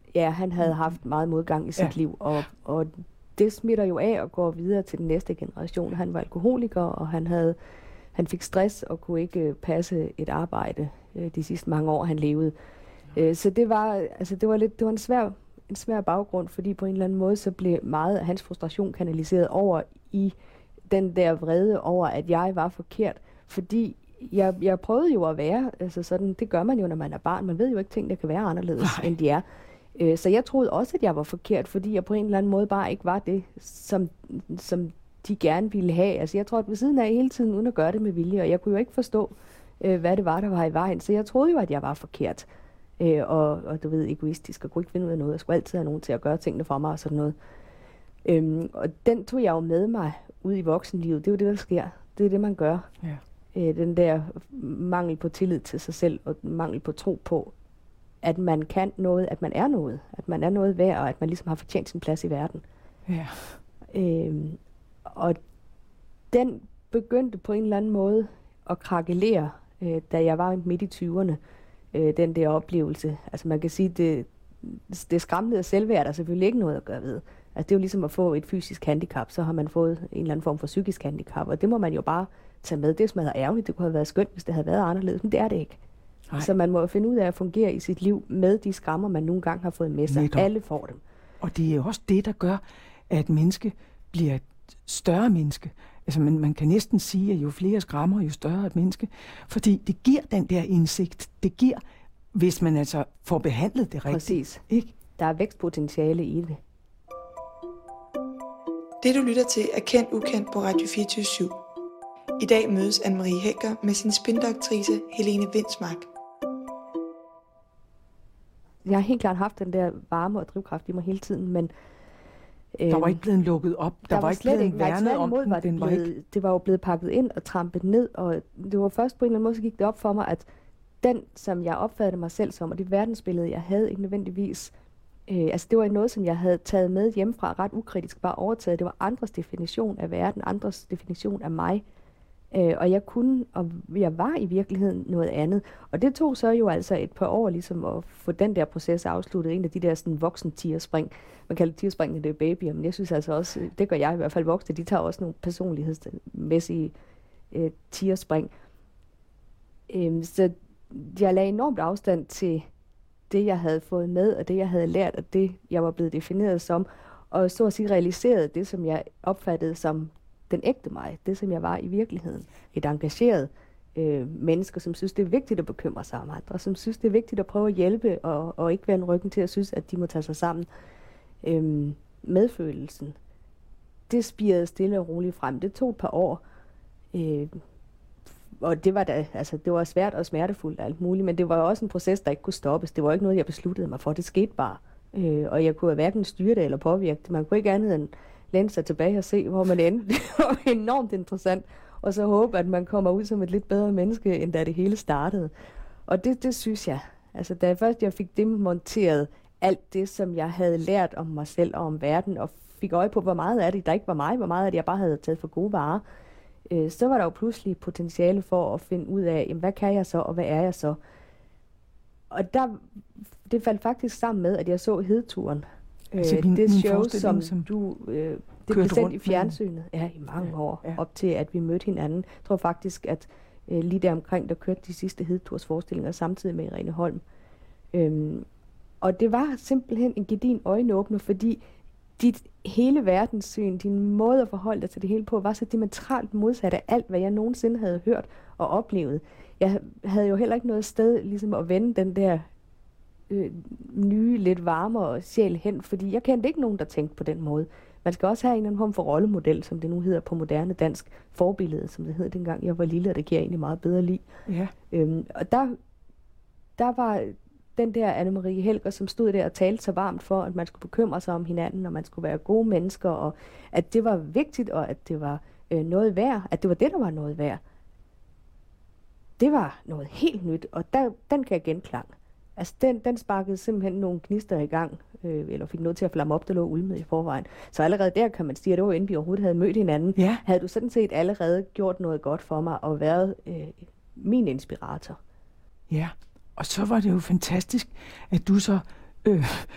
Ja, han havde haft meget modgang i sit ja. liv, og, og det smitter jo af og går videre til den næste generation. Han var alkoholiker, og han havde han fik stress og kunne ikke passe et arbejde øh, de sidste mange år, han levede. Ja. Øh, så det var, altså, det var, lidt, det var en, svær, en svær baggrund, fordi på en eller anden måde, så blev meget af hans frustration kanaliseret over i den der vrede over, at jeg var forkert. Fordi jeg, jeg prøvede jo at være, altså sådan, det gør man jo, når man er barn. Man ved jo ikke ting, der kan være anderledes, Nej. end de er. Øh, så jeg troede også, at jeg var forkert, fordi jeg på en eller anden måde bare ikke var det, som, som de gerne ville have. Altså jeg tror, at ved siden af hele tiden, uden at gøre det med vilje, og jeg kunne jo ikke forstå, øh, hvad det var, der var i vejen. Så jeg troede jo, at jeg var forkert, øh, og, og du ved, egoistisk, og kunne ikke finde ud af noget. Jeg skulle altid have nogen til at gøre tingene for mig og sådan noget. Øhm, og den tog jeg jo med mig ud i voksenlivet. Det er jo det, der sker. Det er det, man gør. Ja. Øh, den der mangel på tillid til sig selv, og mangel på tro på, at man kan noget, at man er noget. At man er noget værd, og at man ligesom har fortjent sin plads i verden. Ja. Øhm, og den begyndte på en eller anden måde at krakelere, øh, da jeg var midt i tyverne. Øh, den der oplevelse. Altså man kan sige, det, det skræmmende selvværd, der selvfølgelig ikke noget at gøre ved. Altså det er jo ligesom at få et fysisk handicap, så har man fået en eller anden form for psykisk handicap, og det må man jo bare tage med. Det smadrer ærgerligt, det kunne have været skønt, hvis det havde været anderledes, men det er det ikke. Nej. Så man må finde ud af at fungere i sit liv med de skrammer, man nogle gange har fået med sig. Netop. Alle får dem. Og det er jo også det, der gør, at et menneske bliver et større menneske. Altså man, man kan næsten sige, at jo flere skrammer, jo større et menneske. Fordi det giver den der indsigt. Det giver, hvis man altså får behandlet det rigtigt. Præcis. Ikke? Der er vækstpotentiale i det. Det du lytter til er Kendt Ukendt på Radio fireogtyve syv. I dag mødes Anne-Marie Helger med sin spindoktrice Helene Windsmark. Jeg har helt klart haft den der varme og drivkraft i mig hele tiden, men der var ikke blevet lukket op. Der, der var, var ikke blevet ikke, værnet om den. Var det, den var blevet, ikke... det var jo blevet pakket ind og trampet ned, og det var først på en eller anden måde, så gik det op for mig, at den, som jeg opfattede mig selv som, og det verdensbillede, jeg havde ikke nødvendigvis, øh, altså det var noget, som jeg havde taget med hjemmefra, ret ukritisk, bare overtaget. Det var andres definition af verden, andres definition af mig. Øh, og jeg kunne, og jeg var i virkeligheden noget andet. Og det tog så jo altså et par år ligesom at få den der proces afsluttet. En af de der sådan voksen tierspring. Man kalder tierspringene det babyer, men jeg synes altså også, det gør jeg i hvert fald voksne, de tager også nogle personlighedsmæssige øh, tierspring. Øh, så jeg lagde enormt afstand til det, jeg havde fået med, og det, jeg havde lært, og det, jeg var blevet defineret som. Og så at sige realiserede det, som jeg opfattede som den ægte mig, det som jeg var i virkeligheden. Et engageret øh, menneske, som synes, det er vigtigt at bekymre sig om andre, som synes, det er vigtigt at prøve at hjælpe, og, og ikke vende ryggen til at synes, at de må tage sig sammen. Øhm, medfølelsen, det spirede stille og roligt frem. Det tog et par år, øh, og det var, da, altså, det var svært og smertefuldt og alt muligt, men det var også en proces, der ikke kunne stoppes. Det var ikke noget, jeg besluttede mig for. Det skete bare, øh, og jeg kunne hverken styre det eller påvirke det. Man kunne ikke andet end læne sig tilbage og se, hvor man endte. Det var enormt interessant. Og så håbe, at man kommer ud som et lidt bedre menneske, end da det hele startede. Og det, det synes jeg. Altså, da først jeg fik demonteret alt det, som jeg havde lært om mig selv og om verden, og fik øje på, hvor meget af det, der ikke var mig, hvor meget af det, jeg bare havde taget for gode varer, øh, så var der jo pludselig potentiale for at finde ud af, jamen, hvad kan jeg så, og hvad er jeg så? Og der, det faldt faktisk sammen med, at jeg så Hedturen. Altså, øh, det show, som, som du... Øh, det blev sendt i fjernsynet ja, i mange ja, år, ja. Op til, at vi mødte hinanden. Jeg tror faktisk, at øh, lige der omkring, der kørte de sidste Hedturs forestillinger samtidig med Irene Holm. Øhm, og det var simpelthen en gedin øjenåbner, fordi dit hele verdenssyn, din måde at forholde dig til det hele på, var så diametralt modsat af alt, hvad jeg nogensinde havde hørt og oplevet. Jeg havde jo heller ikke noget sted ligesom at vende den der øh, nye, lidt varmere sjæl hen, fordi jeg kendte ikke nogen, der tænkte på den måde. Man skal også have en eller anden form for rollemodel, som det nu hedder på moderne dansk, forbillede, som det hed dengang jeg var lille, og det giver egentlig meget bedre lide. Ja. Øhm, og der, der var den der Anne-Marie Helger, som stod der og talte så varmt for, at man skulle bekymre sig om hinanden, og man skulle være gode mennesker, og at det var vigtigt, og at det var øh, noget værd, at det var det, der var noget værd. Det var noget helt nyt, og der, den kan jeg genklang. Altså, den, den sparkede simpelthen nogle gnister i gang, øh, eller fik noget til at flamme op, der lå ulmet i forvejen. Så allerede der kan man sige, at det var inden vi overhovedet havde mødt hinanden. Ja. Havde du sådan set allerede gjort noget godt for mig, og været øh, min inspirator. Ja, og så var det jo fantastisk, at du så øh,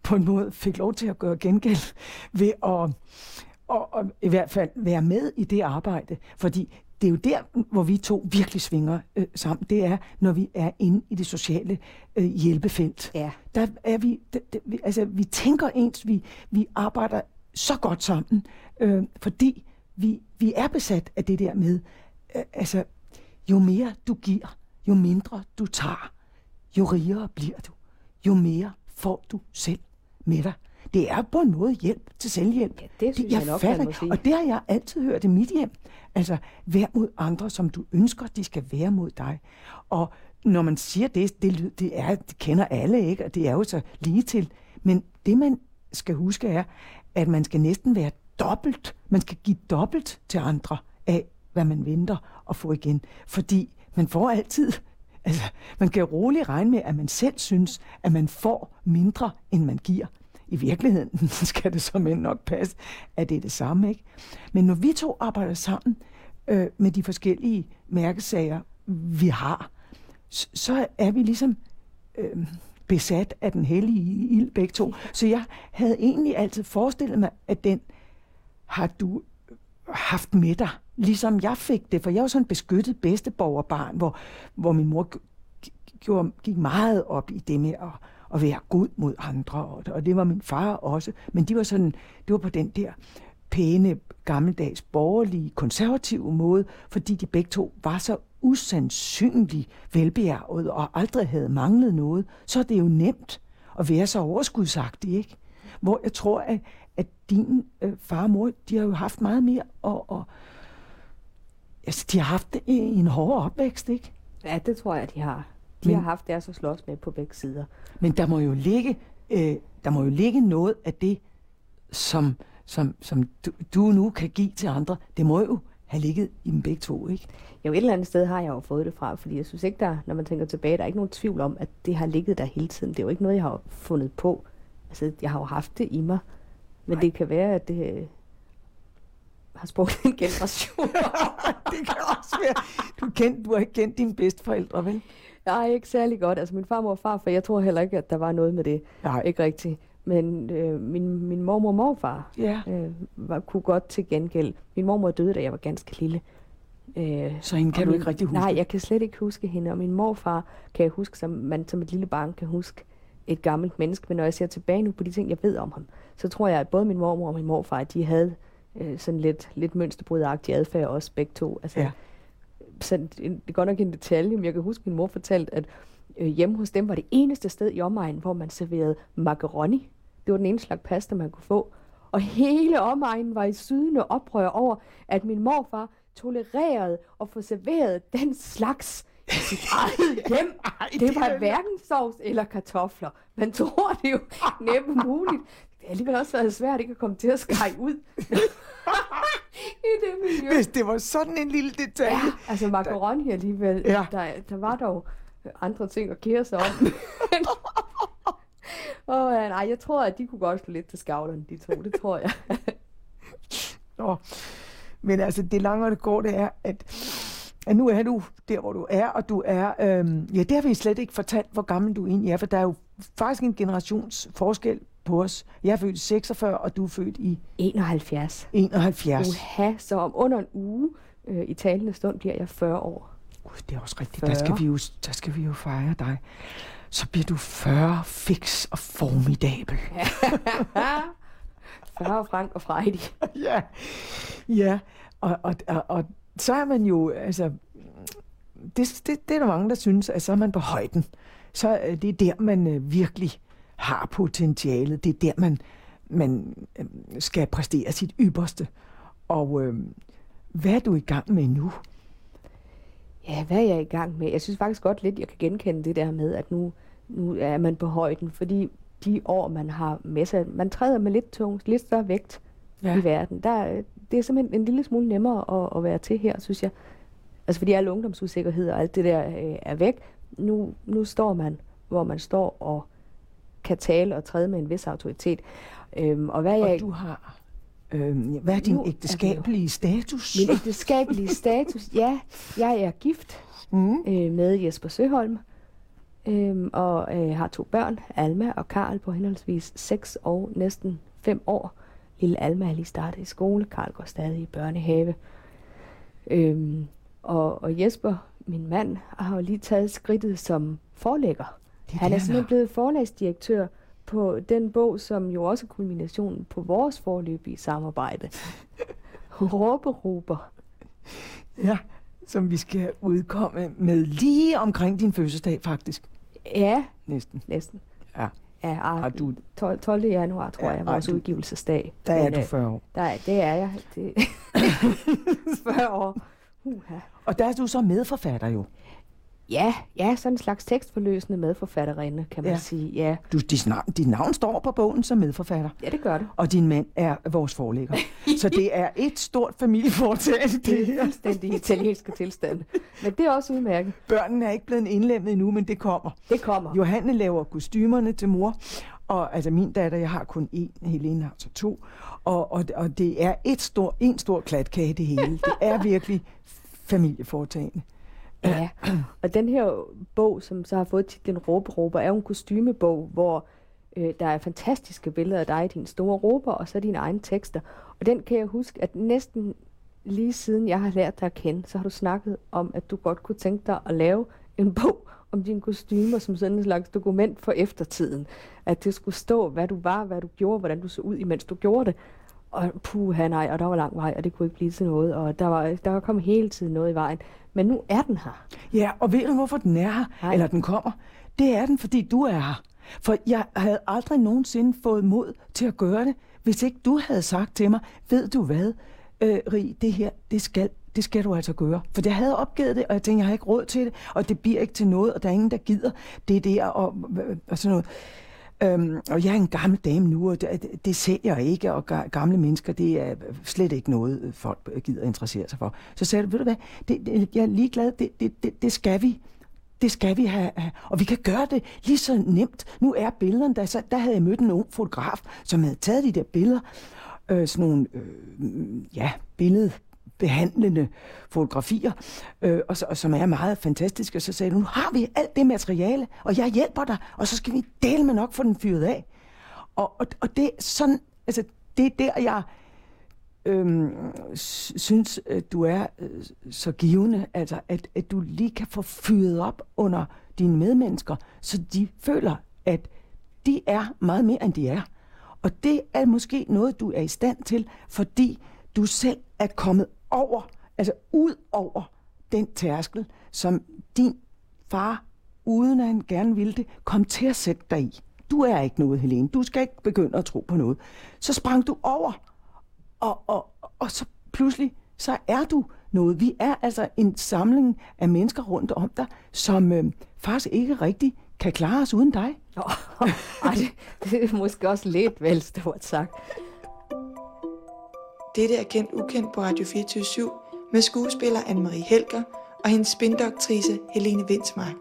på en måde fik lov til at gøre gengæld ved at og, og i hvert fald være med i det arbejde. Fordi det er jo der, hvor vi to virkelig svinger øh, sammen. Det er, når vi er inde i det sociale øh, hjælpefelt. Ja. Der er vi, det, det, vi, altså, vi tænker ens, vi, vi arbejder så godt sammen, øh, fordi vi, vi er besat af det der med, øh, altså, jo mere du giver, jo mindre du tager, jo rigere bliver du, jo mere får du selv med dig. Det er på en måde hjælp til selvhjælp. Ja, det synes det, jeg, jeg nok, fatter, man må sige. Og det har jeg altid hørt i mit hjem. Altså, vær mod andre, som du ønsker, de skal være mod dig. Og når man siger det, det, det, er, det kender alle, ikke? Og det er jo så lige til. Men det, man skal huske, er, at man skal næsten være dobbelt. Man skal give dobbelt til andre af, hvad man venter at få igen. Fordi man får altid... Altså, man kan roligt regne med, at man selv synes, at man får mindre, end man giver. I virkeligheden skal det som end nok passe, at det er det samme, ikke? Men når vi to arbejder sammen øh, med de forskellige mærkesager, vi har, så er vi ligesom øh, besat af den hellige ild begge to. Så jeg havde egentlig altid forestillet mig, at den har du haft med dig, ligesom jeg fik det. For jeg var sådan en beskyttet bedsteborgerbarn, hvor, hvor min mor gjorde, gik meget op i det med at at være god mod andre, og det var min far også, men de var sådan, det var på den der pæne, gammeldags, borgerlige, konservative måde, fordi de begge to var så usandsynligt velbjerget og aldrig havde manglet noget, så er det jo nemt at være så overskudsagtig, ikke? Hvor jeg tror, at, at din øh, far og mor, de har jo haft meget mere, og, og altså, de har haft en hårdere opvækst, ikke? Ja, det tror jeg, de har. De Men, har haft deres at slås med på begge sider. Men der må jo ligge, øh, der må jo ligge noget af det, som, som, som du, du nu kan give til andre. Det må jo have ligget i dem begge to, ikke? Jo, et eller andet sted har jeg jo fået det fra, fordi jeg synes ikke, der, når man tænker tilbage, der er ikke nogen tvivl om, at det har ligget der hele tiden. Det er jo ikke noget, jeg har fundet på. Altså, jeg har jo haft det i mig. Men Nej. Det kan være, at det øh, har sprunget en generation. Det kan også være. Du, kendt, du har ikke kendt dine bedsteforældre, vel? Nej, ikke særlig godt. Altså min farmor og farfar, jeg tror heller ikke, at der var noget med det. Nej. Ikke rigtigt. Men øh, min, min mormor og morfar ja. øh, var, kunne godt til gengæld. Min mormor døde, da jeg var ganske lille. Øh, Så hende kan du min, ikke rigtig huske? Nej, jeg kan slet ikke huske hende. Og min morfar kan jeg huske, som man som et lille barn kan huske et gammelt menneske. Men når jeg ser tilbage nu på de ting, jeg ved om ham, så tror jeg, at både min mormor og min morfar, de havde øh, sådan lidt, lidt mønsterbrydagtig adfærd også begge to. Altså, ja. Så det er godt nok en detalje, men jeg kan huske, at min mor fortalte, at øh, hjemme hos dem var det eneste sted i omegnen, hvor man serverede macaroni. Det var den ene slags pasta, man kunne få. Og hele omegnen var i sydende oprør over, at min morfar tolererede at få serveret den slags i sit eget hjem. Det var hverken sovs eller kartofler. Man tror det jo næppe muligt. Det har alligevel også været svært ikke at komme til at skære ud. I det miljø. Hvis det var sådan en lille detalje. Ja, altså macaroni alligevel. Ja. Der, der var dog andre ting at kære sig om. Og nej, jeg tror, at de kunne godt slå lidt til skavlerne, de to. Det tror jeg. Nå. Men altså, det lange og det går, det er, at, at nu er du der, hvor du er, og du er... Øhm, ja, det har vi slet ikke fortalt, hvor gammel du egentlig er, for der er jo faktisk en generations forskel på os. Jeg er født i seksogfyrre, og du er født i... enoghalvfjerds. enoghalvfjerds. Uha, så om under en uge øh, i talende stund bliver jeg fyrre år. Uh, det er også rigtigt. Der skal, vi jo, der skal vi jo fejre dig. Så bliver du fyrre, fix og formidabel. fyrre frank og frejdig. Ja, ja. Og, og, og, og så er man jo, altså, det, det, det er der mange, der synes, at så er man på højden. Så øh, det er der, man øh, virkelig har potentialet. Det er der, man, man øh, skal præstere sit ypperste. Og øh, hvad er du i gang med nu? Ja, hvad er jeg i gang med? Jeg synes faktisk godt lidt, jeg kan genkende det der med, at nu, nu er man på højden, fordi de år, man har med sig, man træder med lidt tungt, lidt større vægt ja. i verden. Der, det er simpelthen en lille smule nemmere at, at være til her, synes jeg. Altså fordi alle ungdomsusikkerhed og alt det der øh, er væk. Nu, nu står man, hvor man står og kan tale og træde med en vis autoritet. Øhm, og hvad og jeg... du har... Øh, hvad er din nu ægteskabelige er status? Min ægteskabelige status? Ja, jeg er gift mm. øh, med Jesper Søholm. øhm, og øh, har to børn, Alma og Karl, på henholdsvis seks og næsten fem år. Lille Alma er lige startet i skole, Karl går stadig i børnehave. Øhm, og, og Jesper, min mand, har jo lige taget skridtet som forlægger. Han er simpelthen blevet forlagsdirektør på den bog, som jo også er kulminationen på vores forløbige samarbejde. Råberuber. Ja, som vi skal udkomme med lige omkring din fødselsdag, faktisk. Ja. Næsten. Næsten. Ja. Ja, Har du... tolvte januar, tror ja, jeg, er vores du... udgivelsesdag. Der er Men, du fyrre år. Der er, det er jeg. Det... fyrre år. Uh-huh. Og der er du så medforfatter jo. Ja, ja, sådan en slags tekstforløsende medforfatterinde, kan man ja. sige. Ja. Du, dit, navn, dit navn står på bogen som medforfatter. Ja, det gør det. Og din mand er vores forlægger. Så det er et stort familieforetagende, det, det her. er fuldstændig italienske tilstand. Men det er også udmærket. Børnene er ikke blevet indlemmet endnu, men det kommer. Det kommer. Johanne laver kostymerne til mor. Og altså min datter, jeg har kun én, Helene har så to. Og, og, og det er et stor, en stor klatkage, det hele. Det er virkelig familieforetagende. Ja, og den her bog, som så har fået titlen Råberåber, er jo en kostymebog, hvor øh, der er fantastiske billeder af dig i dine store råber, og så dine egne tekster. Og den kan jeg huske, at næsten lige siden jeg har lært dig at kende, så har du snakket om, at du godt kunne tænke dig at lave en bog om dine kostymer som sådan en slags dokument for eftertiden. At det skulle stå, hvad du var, hvad du gjorde, hvordan du så ud, imens du gjorde det. Og puha nej, og der var lang vej, og det kunne ikke blive til noget, og der var, der var kommet hele tiden noget i vejen. Men nu er den her. Ja, og ved du, hvorfor den er her, nej. eller den kommer? Det er den, fordi du er her. For jeg havde aldrig nogensinde fået mod til at gøre det, hvis ikke du havde sagt til mig, ved du hvad, øh, Rie, det her, det skal, det skal du altså gøre. For jeg havde opgivet det, og jeg tænkte, jeg har ikke råd til det, og det bliver ikke til noget, og der er ingen, der gider det der, og, og sådan noget. Øhm, og jeg er en gammel dame nu, og det, det sælger ikke, og gamle mennesker, det er slet ikke noget, folk gider interessere sig for. Så sagde du, ved du hvad, det, det, jeg er ligeglad, det, det, det, det skal vi. Det skal vi have, have, og vi kan gøre det lige så nemt. Nu er billederne, der, så, der havde jeg mødt en ung fotograf, som havde taget de der billeder, øh, sådan nogle, øh, ja, billedbehandlende fotografier, øh, og, så, og som er meget fantastiske, og så sagde du, nu har vi alt det materiale, og jeg hjælper dig, og så skal vi dele med nok få den fyret af. Og, og, og det er sådan, altså, det er der, jeg øhm, synes, at du er øh, så givende, altså, at, at du lige kan få fyret op under dine medmennesker, så de føler, at de er meget mere, end de er. Og det er måske noget, du er i stand til, fordi du selv er kommet over, altså ud over den tærskel, som din far, uden at han gerne ville det, kom til at sætte dig i. Du er ikke noget, Helene. Du skal ikke begynde at tro på noget. Så sprang du over, og, og, og så pludselig, så er du noget. Vi er altså en samling af mennesker rundt om dig, som øh, faktisk ikke rigtig kan klare os uden dig. Oh, ej, det, det er måske også lidt vel stort sagt. Dette er Kendt Ukendt på Radio fireogtyve syv med skuespiller Anne-Marie Helger og hendes spindoktrice Helene Windsmark.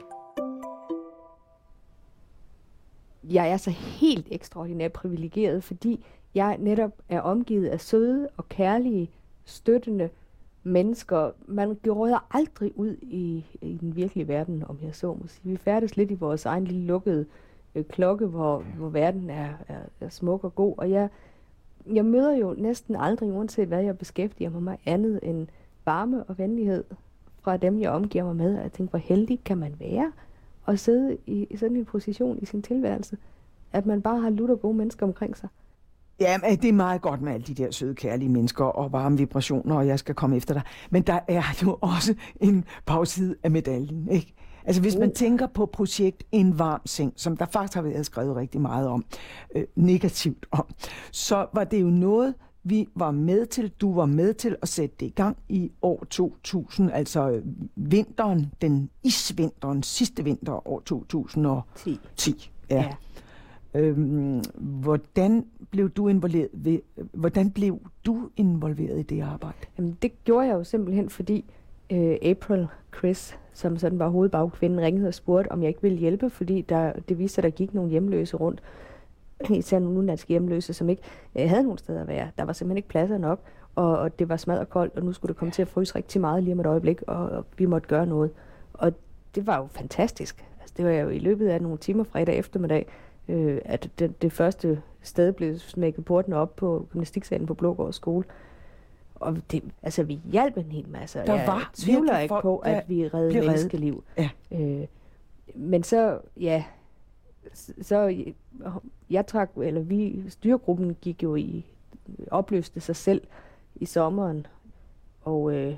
Jeg er så helt ekstraordinært privilegeret, fordi jeg netop er omgivet af søde og kærlige, støttende mennesker. Man råder aldrig ud i, i den virkelige verden, om jeg så må sige. Vi færdes lidt i vores egen lille lukkede øh, klokke, hvor, hvor verden er, er, er smuk og god. Og jeg, jeg møder jo næsten aldrig, uanset hvad jeg beskæftiger mig med, andet end varme og venlighed fra dem, jeg omgiver mig med. Og jeg tænker, hvor heldig kan man være at sidde i, i sådan en position i sin tilværelse, at man bare har lutter gode mennesker omkring sig. Ja, det er meget godt med alle de der søde, kærlige mennesker og varme vibrationer, og jeg skal komme efter dig. Men der er jo også en bagside af medaljen, ikke? Altså hvis man tænker på projekt En Varm Seng, som der faktisk har været skrevet rigtig meget om, øh, negativt om, så var det jo noget, vi var med til, du var med til at sætte det i gang i år to tusind, altså vinteren, den isvinteren, sidste vinter, år to tusind og ti. Ja. Ja. Øhm, hvordan blev du involveret ved, hvordan blev du involveret i det arbejde? Jamen, det gjorde jeg jo simpelthen, fordi øh, April Chris, som sådan var hovedbagkvinden, ringede og spurgte, om jeg ikke ville hjælpe, fordi der, det viste sig, at der gik nogle hjemløse rundt, især nogle udenlandske hjemløse, som ikke øh, havde nogen steder at være. Der var simpelthen ikke pladser nok, og, og det var smadret koldt, og nu skulle det komme til at fryse rigtig meget lige om et øjeblik, og, og vi måtte gøre noget. Og det var jo fantastisk. Altså, det var jo i løbet af nogle timer fredag eftermiddag, øh, at det, det første sted blev smækket porten op på gymnastiksalen på Blågård skole. Og det, altså, vi hjalp en hel masse. Der jeg var tvivler ikke folk, på, at vi reddede menneskeliv. Ja. Øh, men så, ja, så jeg trak, eller vi, styregruppen gik jo i, opløste sig selv i sommeren. Og øh,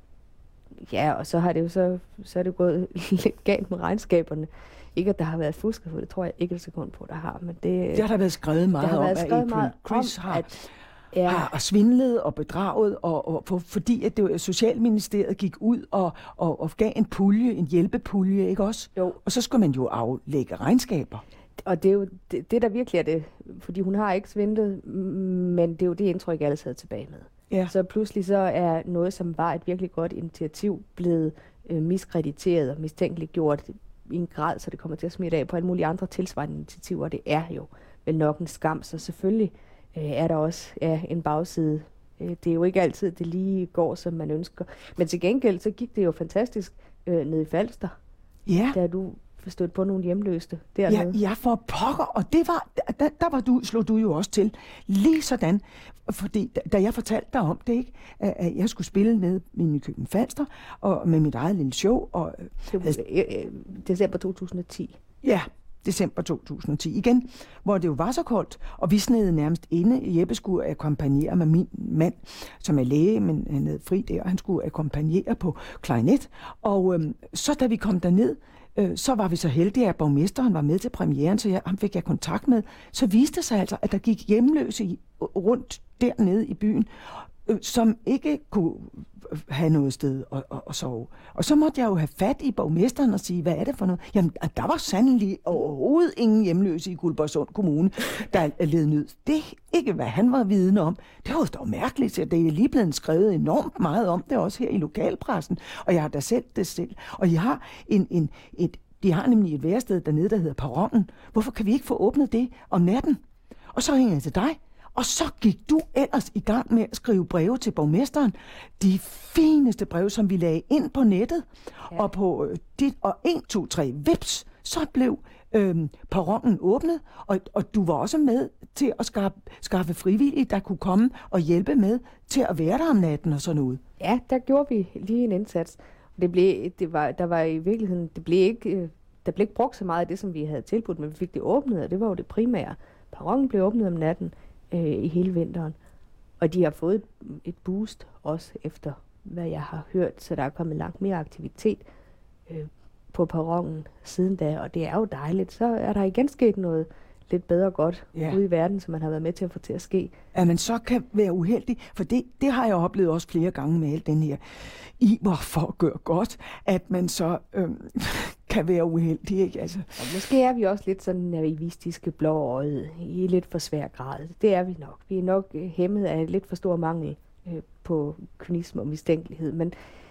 ja, og så har det jo så, så er det gået lidt galt med regnskaberne. Ikke at der har været fusket, for det tror jeg ikke et sekund på, der har. Men det, det har der været skrevet meget har om, været skrevet at April Chris har, at, ja. har svindlet og bedraget, og, og for, fordi at det, Socialministeriet gik ud og, og, og gav en pulje, en hjælpepulje, ikke også? Jo. Og så skulle man jo aflægge regnskaber. Og det er jo det, det, der virkelig er det, fordi hun har ikke svindlet, men det er jo det indtryk, alle sad tilbage med. Ja. Så pludselig så er noget, som var et virkelig godt initiativ, blevet øh, miskrediteret og mistænkeliggjort i en grad, så det kommer til at smitte af på alle mulige andre tilsvarende initiativer. Det er jo vel nok en skam, så selvfølgelig øh, er der også ja, en bagside. Øh, det er jo ikke altid, det lige går, som man ønsker. Men til gengæld, så gik det jo fantastisk øh, ned i Falster, Ja. da du stødt på nogle hjemløste dernede. Ja, ja, for pokker, og det var, der, der var du, slog du jo også til, lige sådan, fordi da, da jeg fortalte dig om det, ikke, at jeg skulle spille nede i Nykøbing Falster, og med mit eget lille show, og Det var, øh, øh, december to tusind og ti. ja, december to tusind og ti igen, hvor det jo var så koldt, og vi snede nærmest inde. Jeppe skulle akkompagnere med min mand, som er læge, men han havde fri der, og han skulle akkompagnere på klarinet, og øhm, så da vi kom derned, så var vi så heldige, at borgmesteren var med til premieren, så jeg, ham fik jeg kontakt med. Så viste det sig altså, at der gik hjemløse i, rundt dernede i byen, øh, som ikke kunne have noget sted at, at, at sove. Og så måtte jeg jo have fat i borgmesteren og sige, hvad er det for noget? Jamen, der var sandelig overhovedet ingen hjemløse i Guldborgsund Kommune, der led nød. Det er ikke, hvad han var vidne om. Det var dog mærkeligt, at det er lige blevet skrevet enormt meget om det, også her i lokalpressen. Og jeg har da selv det selv. Og jeg har en, en, et, de har nemlig et værested dernede, der hedder Perronen. Hvorfor kan vi ikke få åbnet det om natten? Og så ringer jeg til dig. Og så gik du ellers i gang med at skrive breve til borgmesteren. De fineste breve, som vi lagde ind på nettet. Ja. Og på øh, dit, og en, to, tre, vips, så blev øh, perronen åbnet. Og, og du var også med til at skaffe, skaffe frivillige, der kunne komme og hjælpe med til at være der om natten og sådan noget. Ja, der gjorde vi lige en indsats. Det blev, det var, der var i virkeligheden, det blev ikke, der blev ikke brugt så meget af det, som vi havde tilbudt, men vi fik det åbnet, og det var jo det primære. Perronen blev åbnet om natten øh, i hele vinteren, og de har fået et, et boost også efter, hvad jeg har hørt, så der er kommet langt mere aktivitet øh, på perronen siden da, og det er jo dejligt. Så er der igen sket noget lidt bedre og godt ja. ude i verden, som man har været med til at få til at ske. At man så kan være uheldig, for det, det har jeg oplevet også flere gange med alt den her iver for at gøre godt, at man så øhm, kan være uheldig. Ikke? Altså. Og måske er vi også lidt sådan naivistiske, blåøjede i lidt for svær grad. Det er vi nok. Vi er nok øh, hæmmet af lidt for stor mangel øh, på kynisme og mistænkelighed, men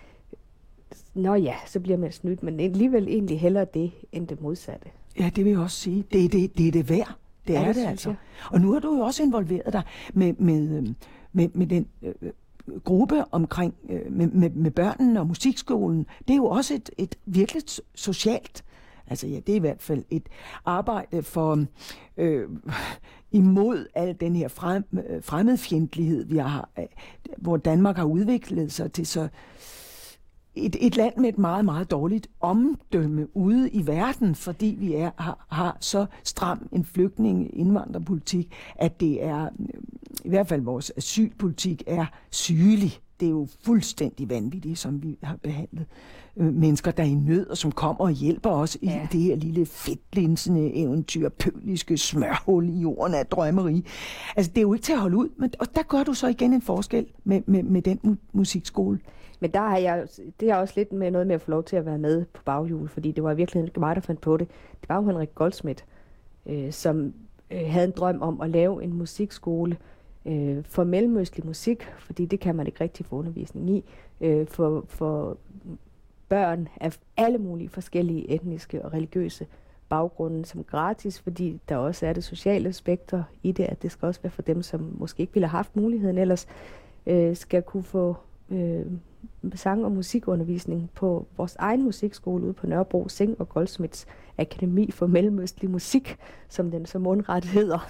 nå ja, så bliver man snydt, men alligevel egentlig hellere det, end det modsatte. Ja, det vil jeg også sige. Det er det, det, er det værd. Det ja, er det, det altså. Jeg. Og nu har du jo også involveret dig med, med, med, med den øh, gruppe omkring øh, med, med, med børnene og musikskolen. Det er jo også et, et virkelig socialt, altså ja, det er i hvert fald et arbejde for øh, imod al den her frem, fremmedfjendtlighed, vi har, hvor Danmark har udviklet sig til så Et, et land med et meget, meget dårligt omdømme ude i verden, fordi vi er, har, har så stram en flygtninge-indvandrerpolitik, at det er, i hvert fald vores asylpolitik er sygelig. Det er jo fuldstændig vanvittigt, som vi har behandlet øh, mennesker, der er i nød, og som kommer og hjælper os ja. i det her lille fedtlinsende eventyr, pøliske smørhul i jorden af drømmeri. Altså, det er jo ikke til at holde ud, men, og der gør du så igen en forskel med, med, med den mu- musikskole. Men der har jeg, det er også lidt med noget med at få lov til at være med på baghjul, fordi det var virkelig ikke mig, der fandt på det. Det var jo Henrik Goldsmith, øh, som øh, havde en drøm om at lave en musikskole øh, for mellemøstlig musik, fordi det kan man ikke rigtig få undervisning i, øh, for, for børn af alle mulige forskellige etniske og religiøse baggrunde som gratis, fordi der også er det sociale aspekter i det, at det skal også være for dem, som måske ikke ville have haft muligheden ellers, øh, skal kunne få øh, sang- og musikundervisning på vores egen musikskole ude på Nørrebro, Sing og Goldsmiths Akademi for Mellemøstlig Musik, som den så mundret hedder.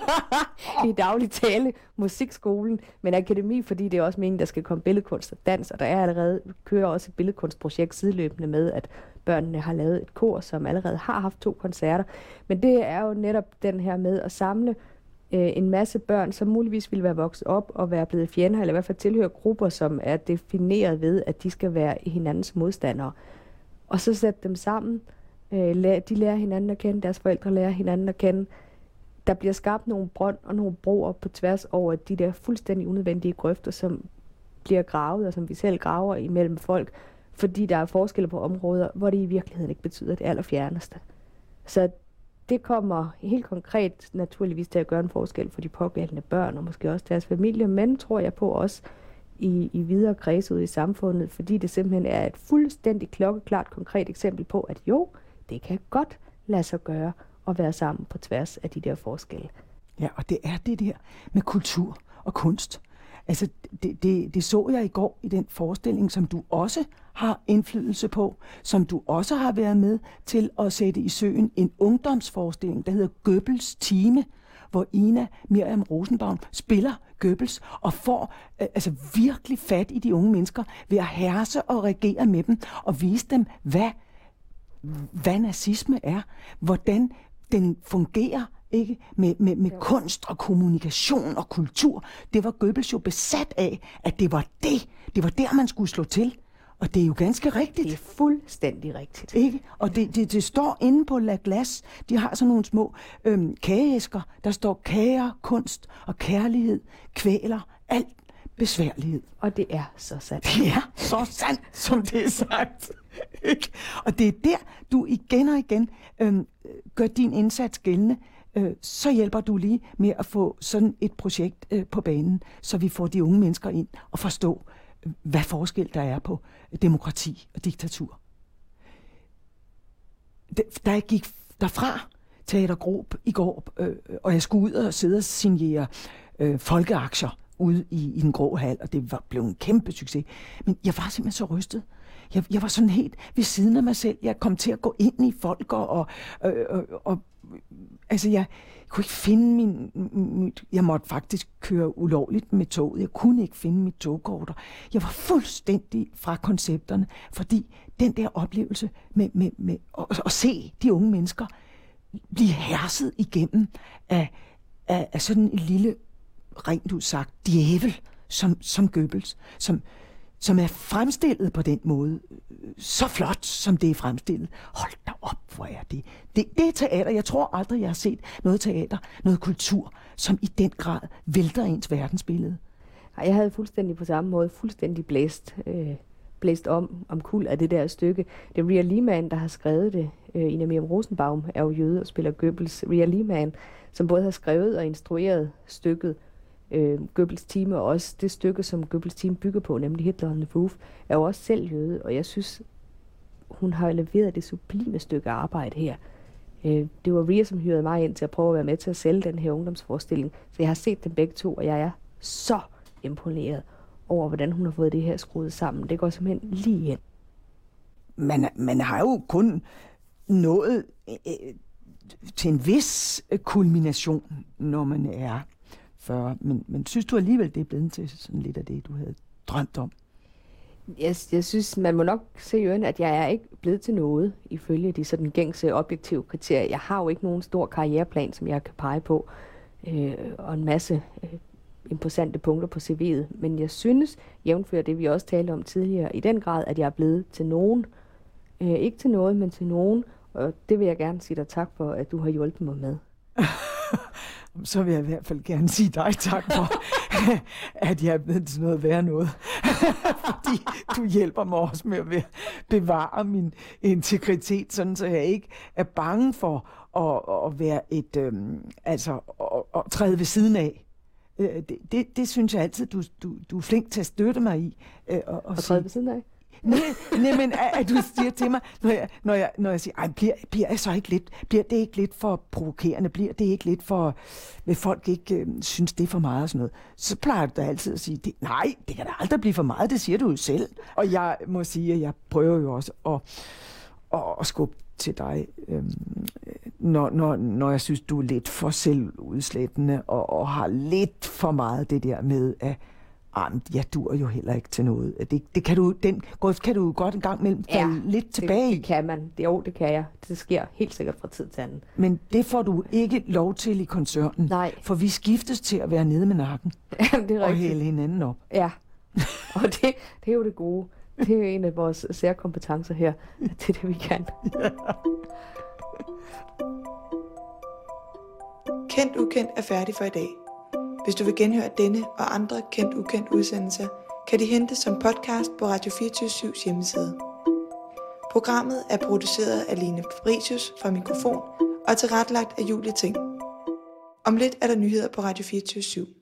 I daglig tale musikskolen, men akademi, fordi det er også meningen, der skal komme billedkunst og dans, og der er allerede, kører også et billedkunstprojekt sideløbende med, at børnene har lavet et kor, som allerede har haft to koncerter. Men det er jo netop den her med at samle øh, en masse børn, som muligvis ville være vokset op og være blevet fjender, eller i hvert fald tilhøre grupper, som er defineret ved, at de skal være hinandens modstandere. Og så sætte dem sammen. Øh, de lærer hinanden at kende, deres forældre lærer hinanden at kende. Der bliver skabt nogle bånd og nogle broer på tværs over de der fuldstændig unødvendige grøfter, som bliver gravet, og som vi selv graver imellem folk, fordi der er forskelle på områder, hvor det i virkeligheden ikke betyder det allerfjerneste. Så det kommer helt konkret naturligvis til at gøre en forskel for de pågældende børn, og måske også deres familie, men tror jeg på også i, i videre kreds ud i samfundet, fordi det simpelthen er et fuldstændig klokkeklart konkret eksempel på, at jo, det kan godt lade sig gøre at være sammen på tværs af de der forskelle. Ja, og det er det der med kultur og kunst. Altså, det, det, det så jeg i går i den forestilling, som du også har indflydelse på, som du også har været med til at sætte i søen, en ungdomsforestilling, der hedder Goebbels Time, hvor Ina Miriam Rosenbaum spiller Goebbels og får øh, altså virkelig fat i de unge mennesker ved at herse og regere med dem og vise dem, hvad, hvad nazisme er, hvordan den fungerer, ikke? Med, med, med kunst og kommunikation og kultur. Det var Goebbels jo besat af, at det var det. Det var der, man skulle slå til. Og det er jo ganske rigtigt. Det er fuldstændig rigtigt. Ikke? Og det, det, det står inde på La Glace. De har sådan nogle små øhm, kageæsker. Der står kager, kunst og kærlighed, kvæler, alt besværlighed. Og det er så sandt. Det er så sandt, som det er sagt. Ikke? Og det er der, du igen og igen øhm, gør din indsats gældende. Så hjælper du lige med at få sådan et projekt øh, på banen, så vi får de unge mennesker ind og forstå, hvad forskel der er på demokrati og diktatur. Da jeg gik derfra Teater Grob i går, øh, og jeg skulle ud og sidde og signere øh, folkeaktier ude i, i den grå hal, og det var blevet en kæmpe succes. Men jeg var simpelthen så rystet. Jeg, jeg var sådan helt ved siden af mig selv. Jeg kom til at gå ind i folk, og, og, og, og altså jeg kunne ikke finde min, min... Jeg måtte faktisk køre ulovligt med toget. Jeg kunne ikke finde mit togkort. Jeg var fuldstændig fra koncepterne, fordi den der oplevelse med, med, med at, at se de unge mennesker blive herset igennem af, af, af sådan en lille, rent ud sagt, djævel, som, som Goebbels, som, som er fremstillet på den måde, så flot, som det er fremstillet. Hold da op, hvor er det. Det, det er teater. Jeg tror aldrig, jeg har set noget teater, noget kultur, som i den grad vælter ens verdensbillede. Jeg havde fuldstændig på samme måde, fuldstændig blæst, øh, blæst om, om kul af det der stykke. Det er Ria Lehmann, der har skrevet det. Øh, Ina Miriam Rosenbaum er jo jøde og spiller Goebbels. Ria Lehmann, som både har skrevet og instrueret stykket, Øh, Goebbels Time, og også det stykke, som Goebbels Time bygger på, nemlig Hitler on the Roof, er jo også selv jøde, og jeg synes, hun har leveret det sublime stykke arbejde her. Øh, det var Ria, som hyrede mig ind til at prøve at være med til at sælge den her ungdomsforestilling, så jeg har set dem begge to, og jeg er så imponeret over, hvordan hun har fået det her skruet sammen. Det går simpelthen lige ind. Man, man har jo kun nået øh, til en vis kulmination, når man er fyrre, men, men synes du alligevel, det er blevet til sådan lidt af det, du havde drømt om? Jeg, jeg synes, man må nok se i øjnene, at jeg er ikke blevet til noget, ifølge de sådan gængse objektive kriterier. Jeg har jo ikke nogen stor karriereplan, som jeg kan pege på, øh, og en masse øh, imposante punkter på C V'et, men jeg synes, jævnfører det, vi også talte om tidligere, i den grad, at jeg er blevet til nogen. Øh, ikke til noget, men til nogen, og det vil jeg gerne sige dig tak for, at du har hjulpet mig med. Så vil jeg i hvert fald gerne sige dig tak for, at jeg er blevet til noget værre noget. Fordi du hjælper mig også med at bevare min integritet, sådan så jeg ikke er bange for at, at være et, øhm, altså at, at træde ved siden af. Det, det, det synes jeg altid, du, du, du er flink til at støtte mig i. Øh, og, og, og træde ved siden af? nej, nej, men at, at du siger til mig, når jeg, når jeg, når jeg siger, ej, bliver, bliver, jeg så ikke lidt, bliver det ikke lidt for provokerende? Bliver det ikke lidt for, vil folk ikke øh, synes, det er for meget og sådan noget? Så plejer du da altid at sige, det, nej, det kan da aldrig blive for meget, det siger du jo selv. Og jeg må sige, at jeg prøver jo også at, at, at skubbe til dig, øhm, når, når, når jeg synes, du er lidt for selvudslættende og, og har lidt for meget det der med, at jeg dur jo heller ikke til noget. Det, det kan du, den kan du godt en gang imellem falde ja, lidt tilbage det, det kan man. Det, jo, det kan jeg. Det sker helt sikkert fra tid til anden. Men det får du ikke lov til i koncernen. Nej. For vi skiftes til at være nede med nakken. Jamen, det er og rigtigt. hælde hinanden op. Ja, og det, det er jo det gode. Det er jo en af vores særkompetencer her. Det er det, vi kan. Ja. Kendt Ukendt er færdig for i dag. Hvis du vil genhøre denne og andre Kendt Ukendt udsendelser, kan de hentes som podcast på Radio fireogtyve syvs hjemmeside. Programmet er produceret af Line Fabricius fra Mikrofon og tilrettelagt af Julie Ting. Om lidt er der nyheder på Radio fireogtyve syv.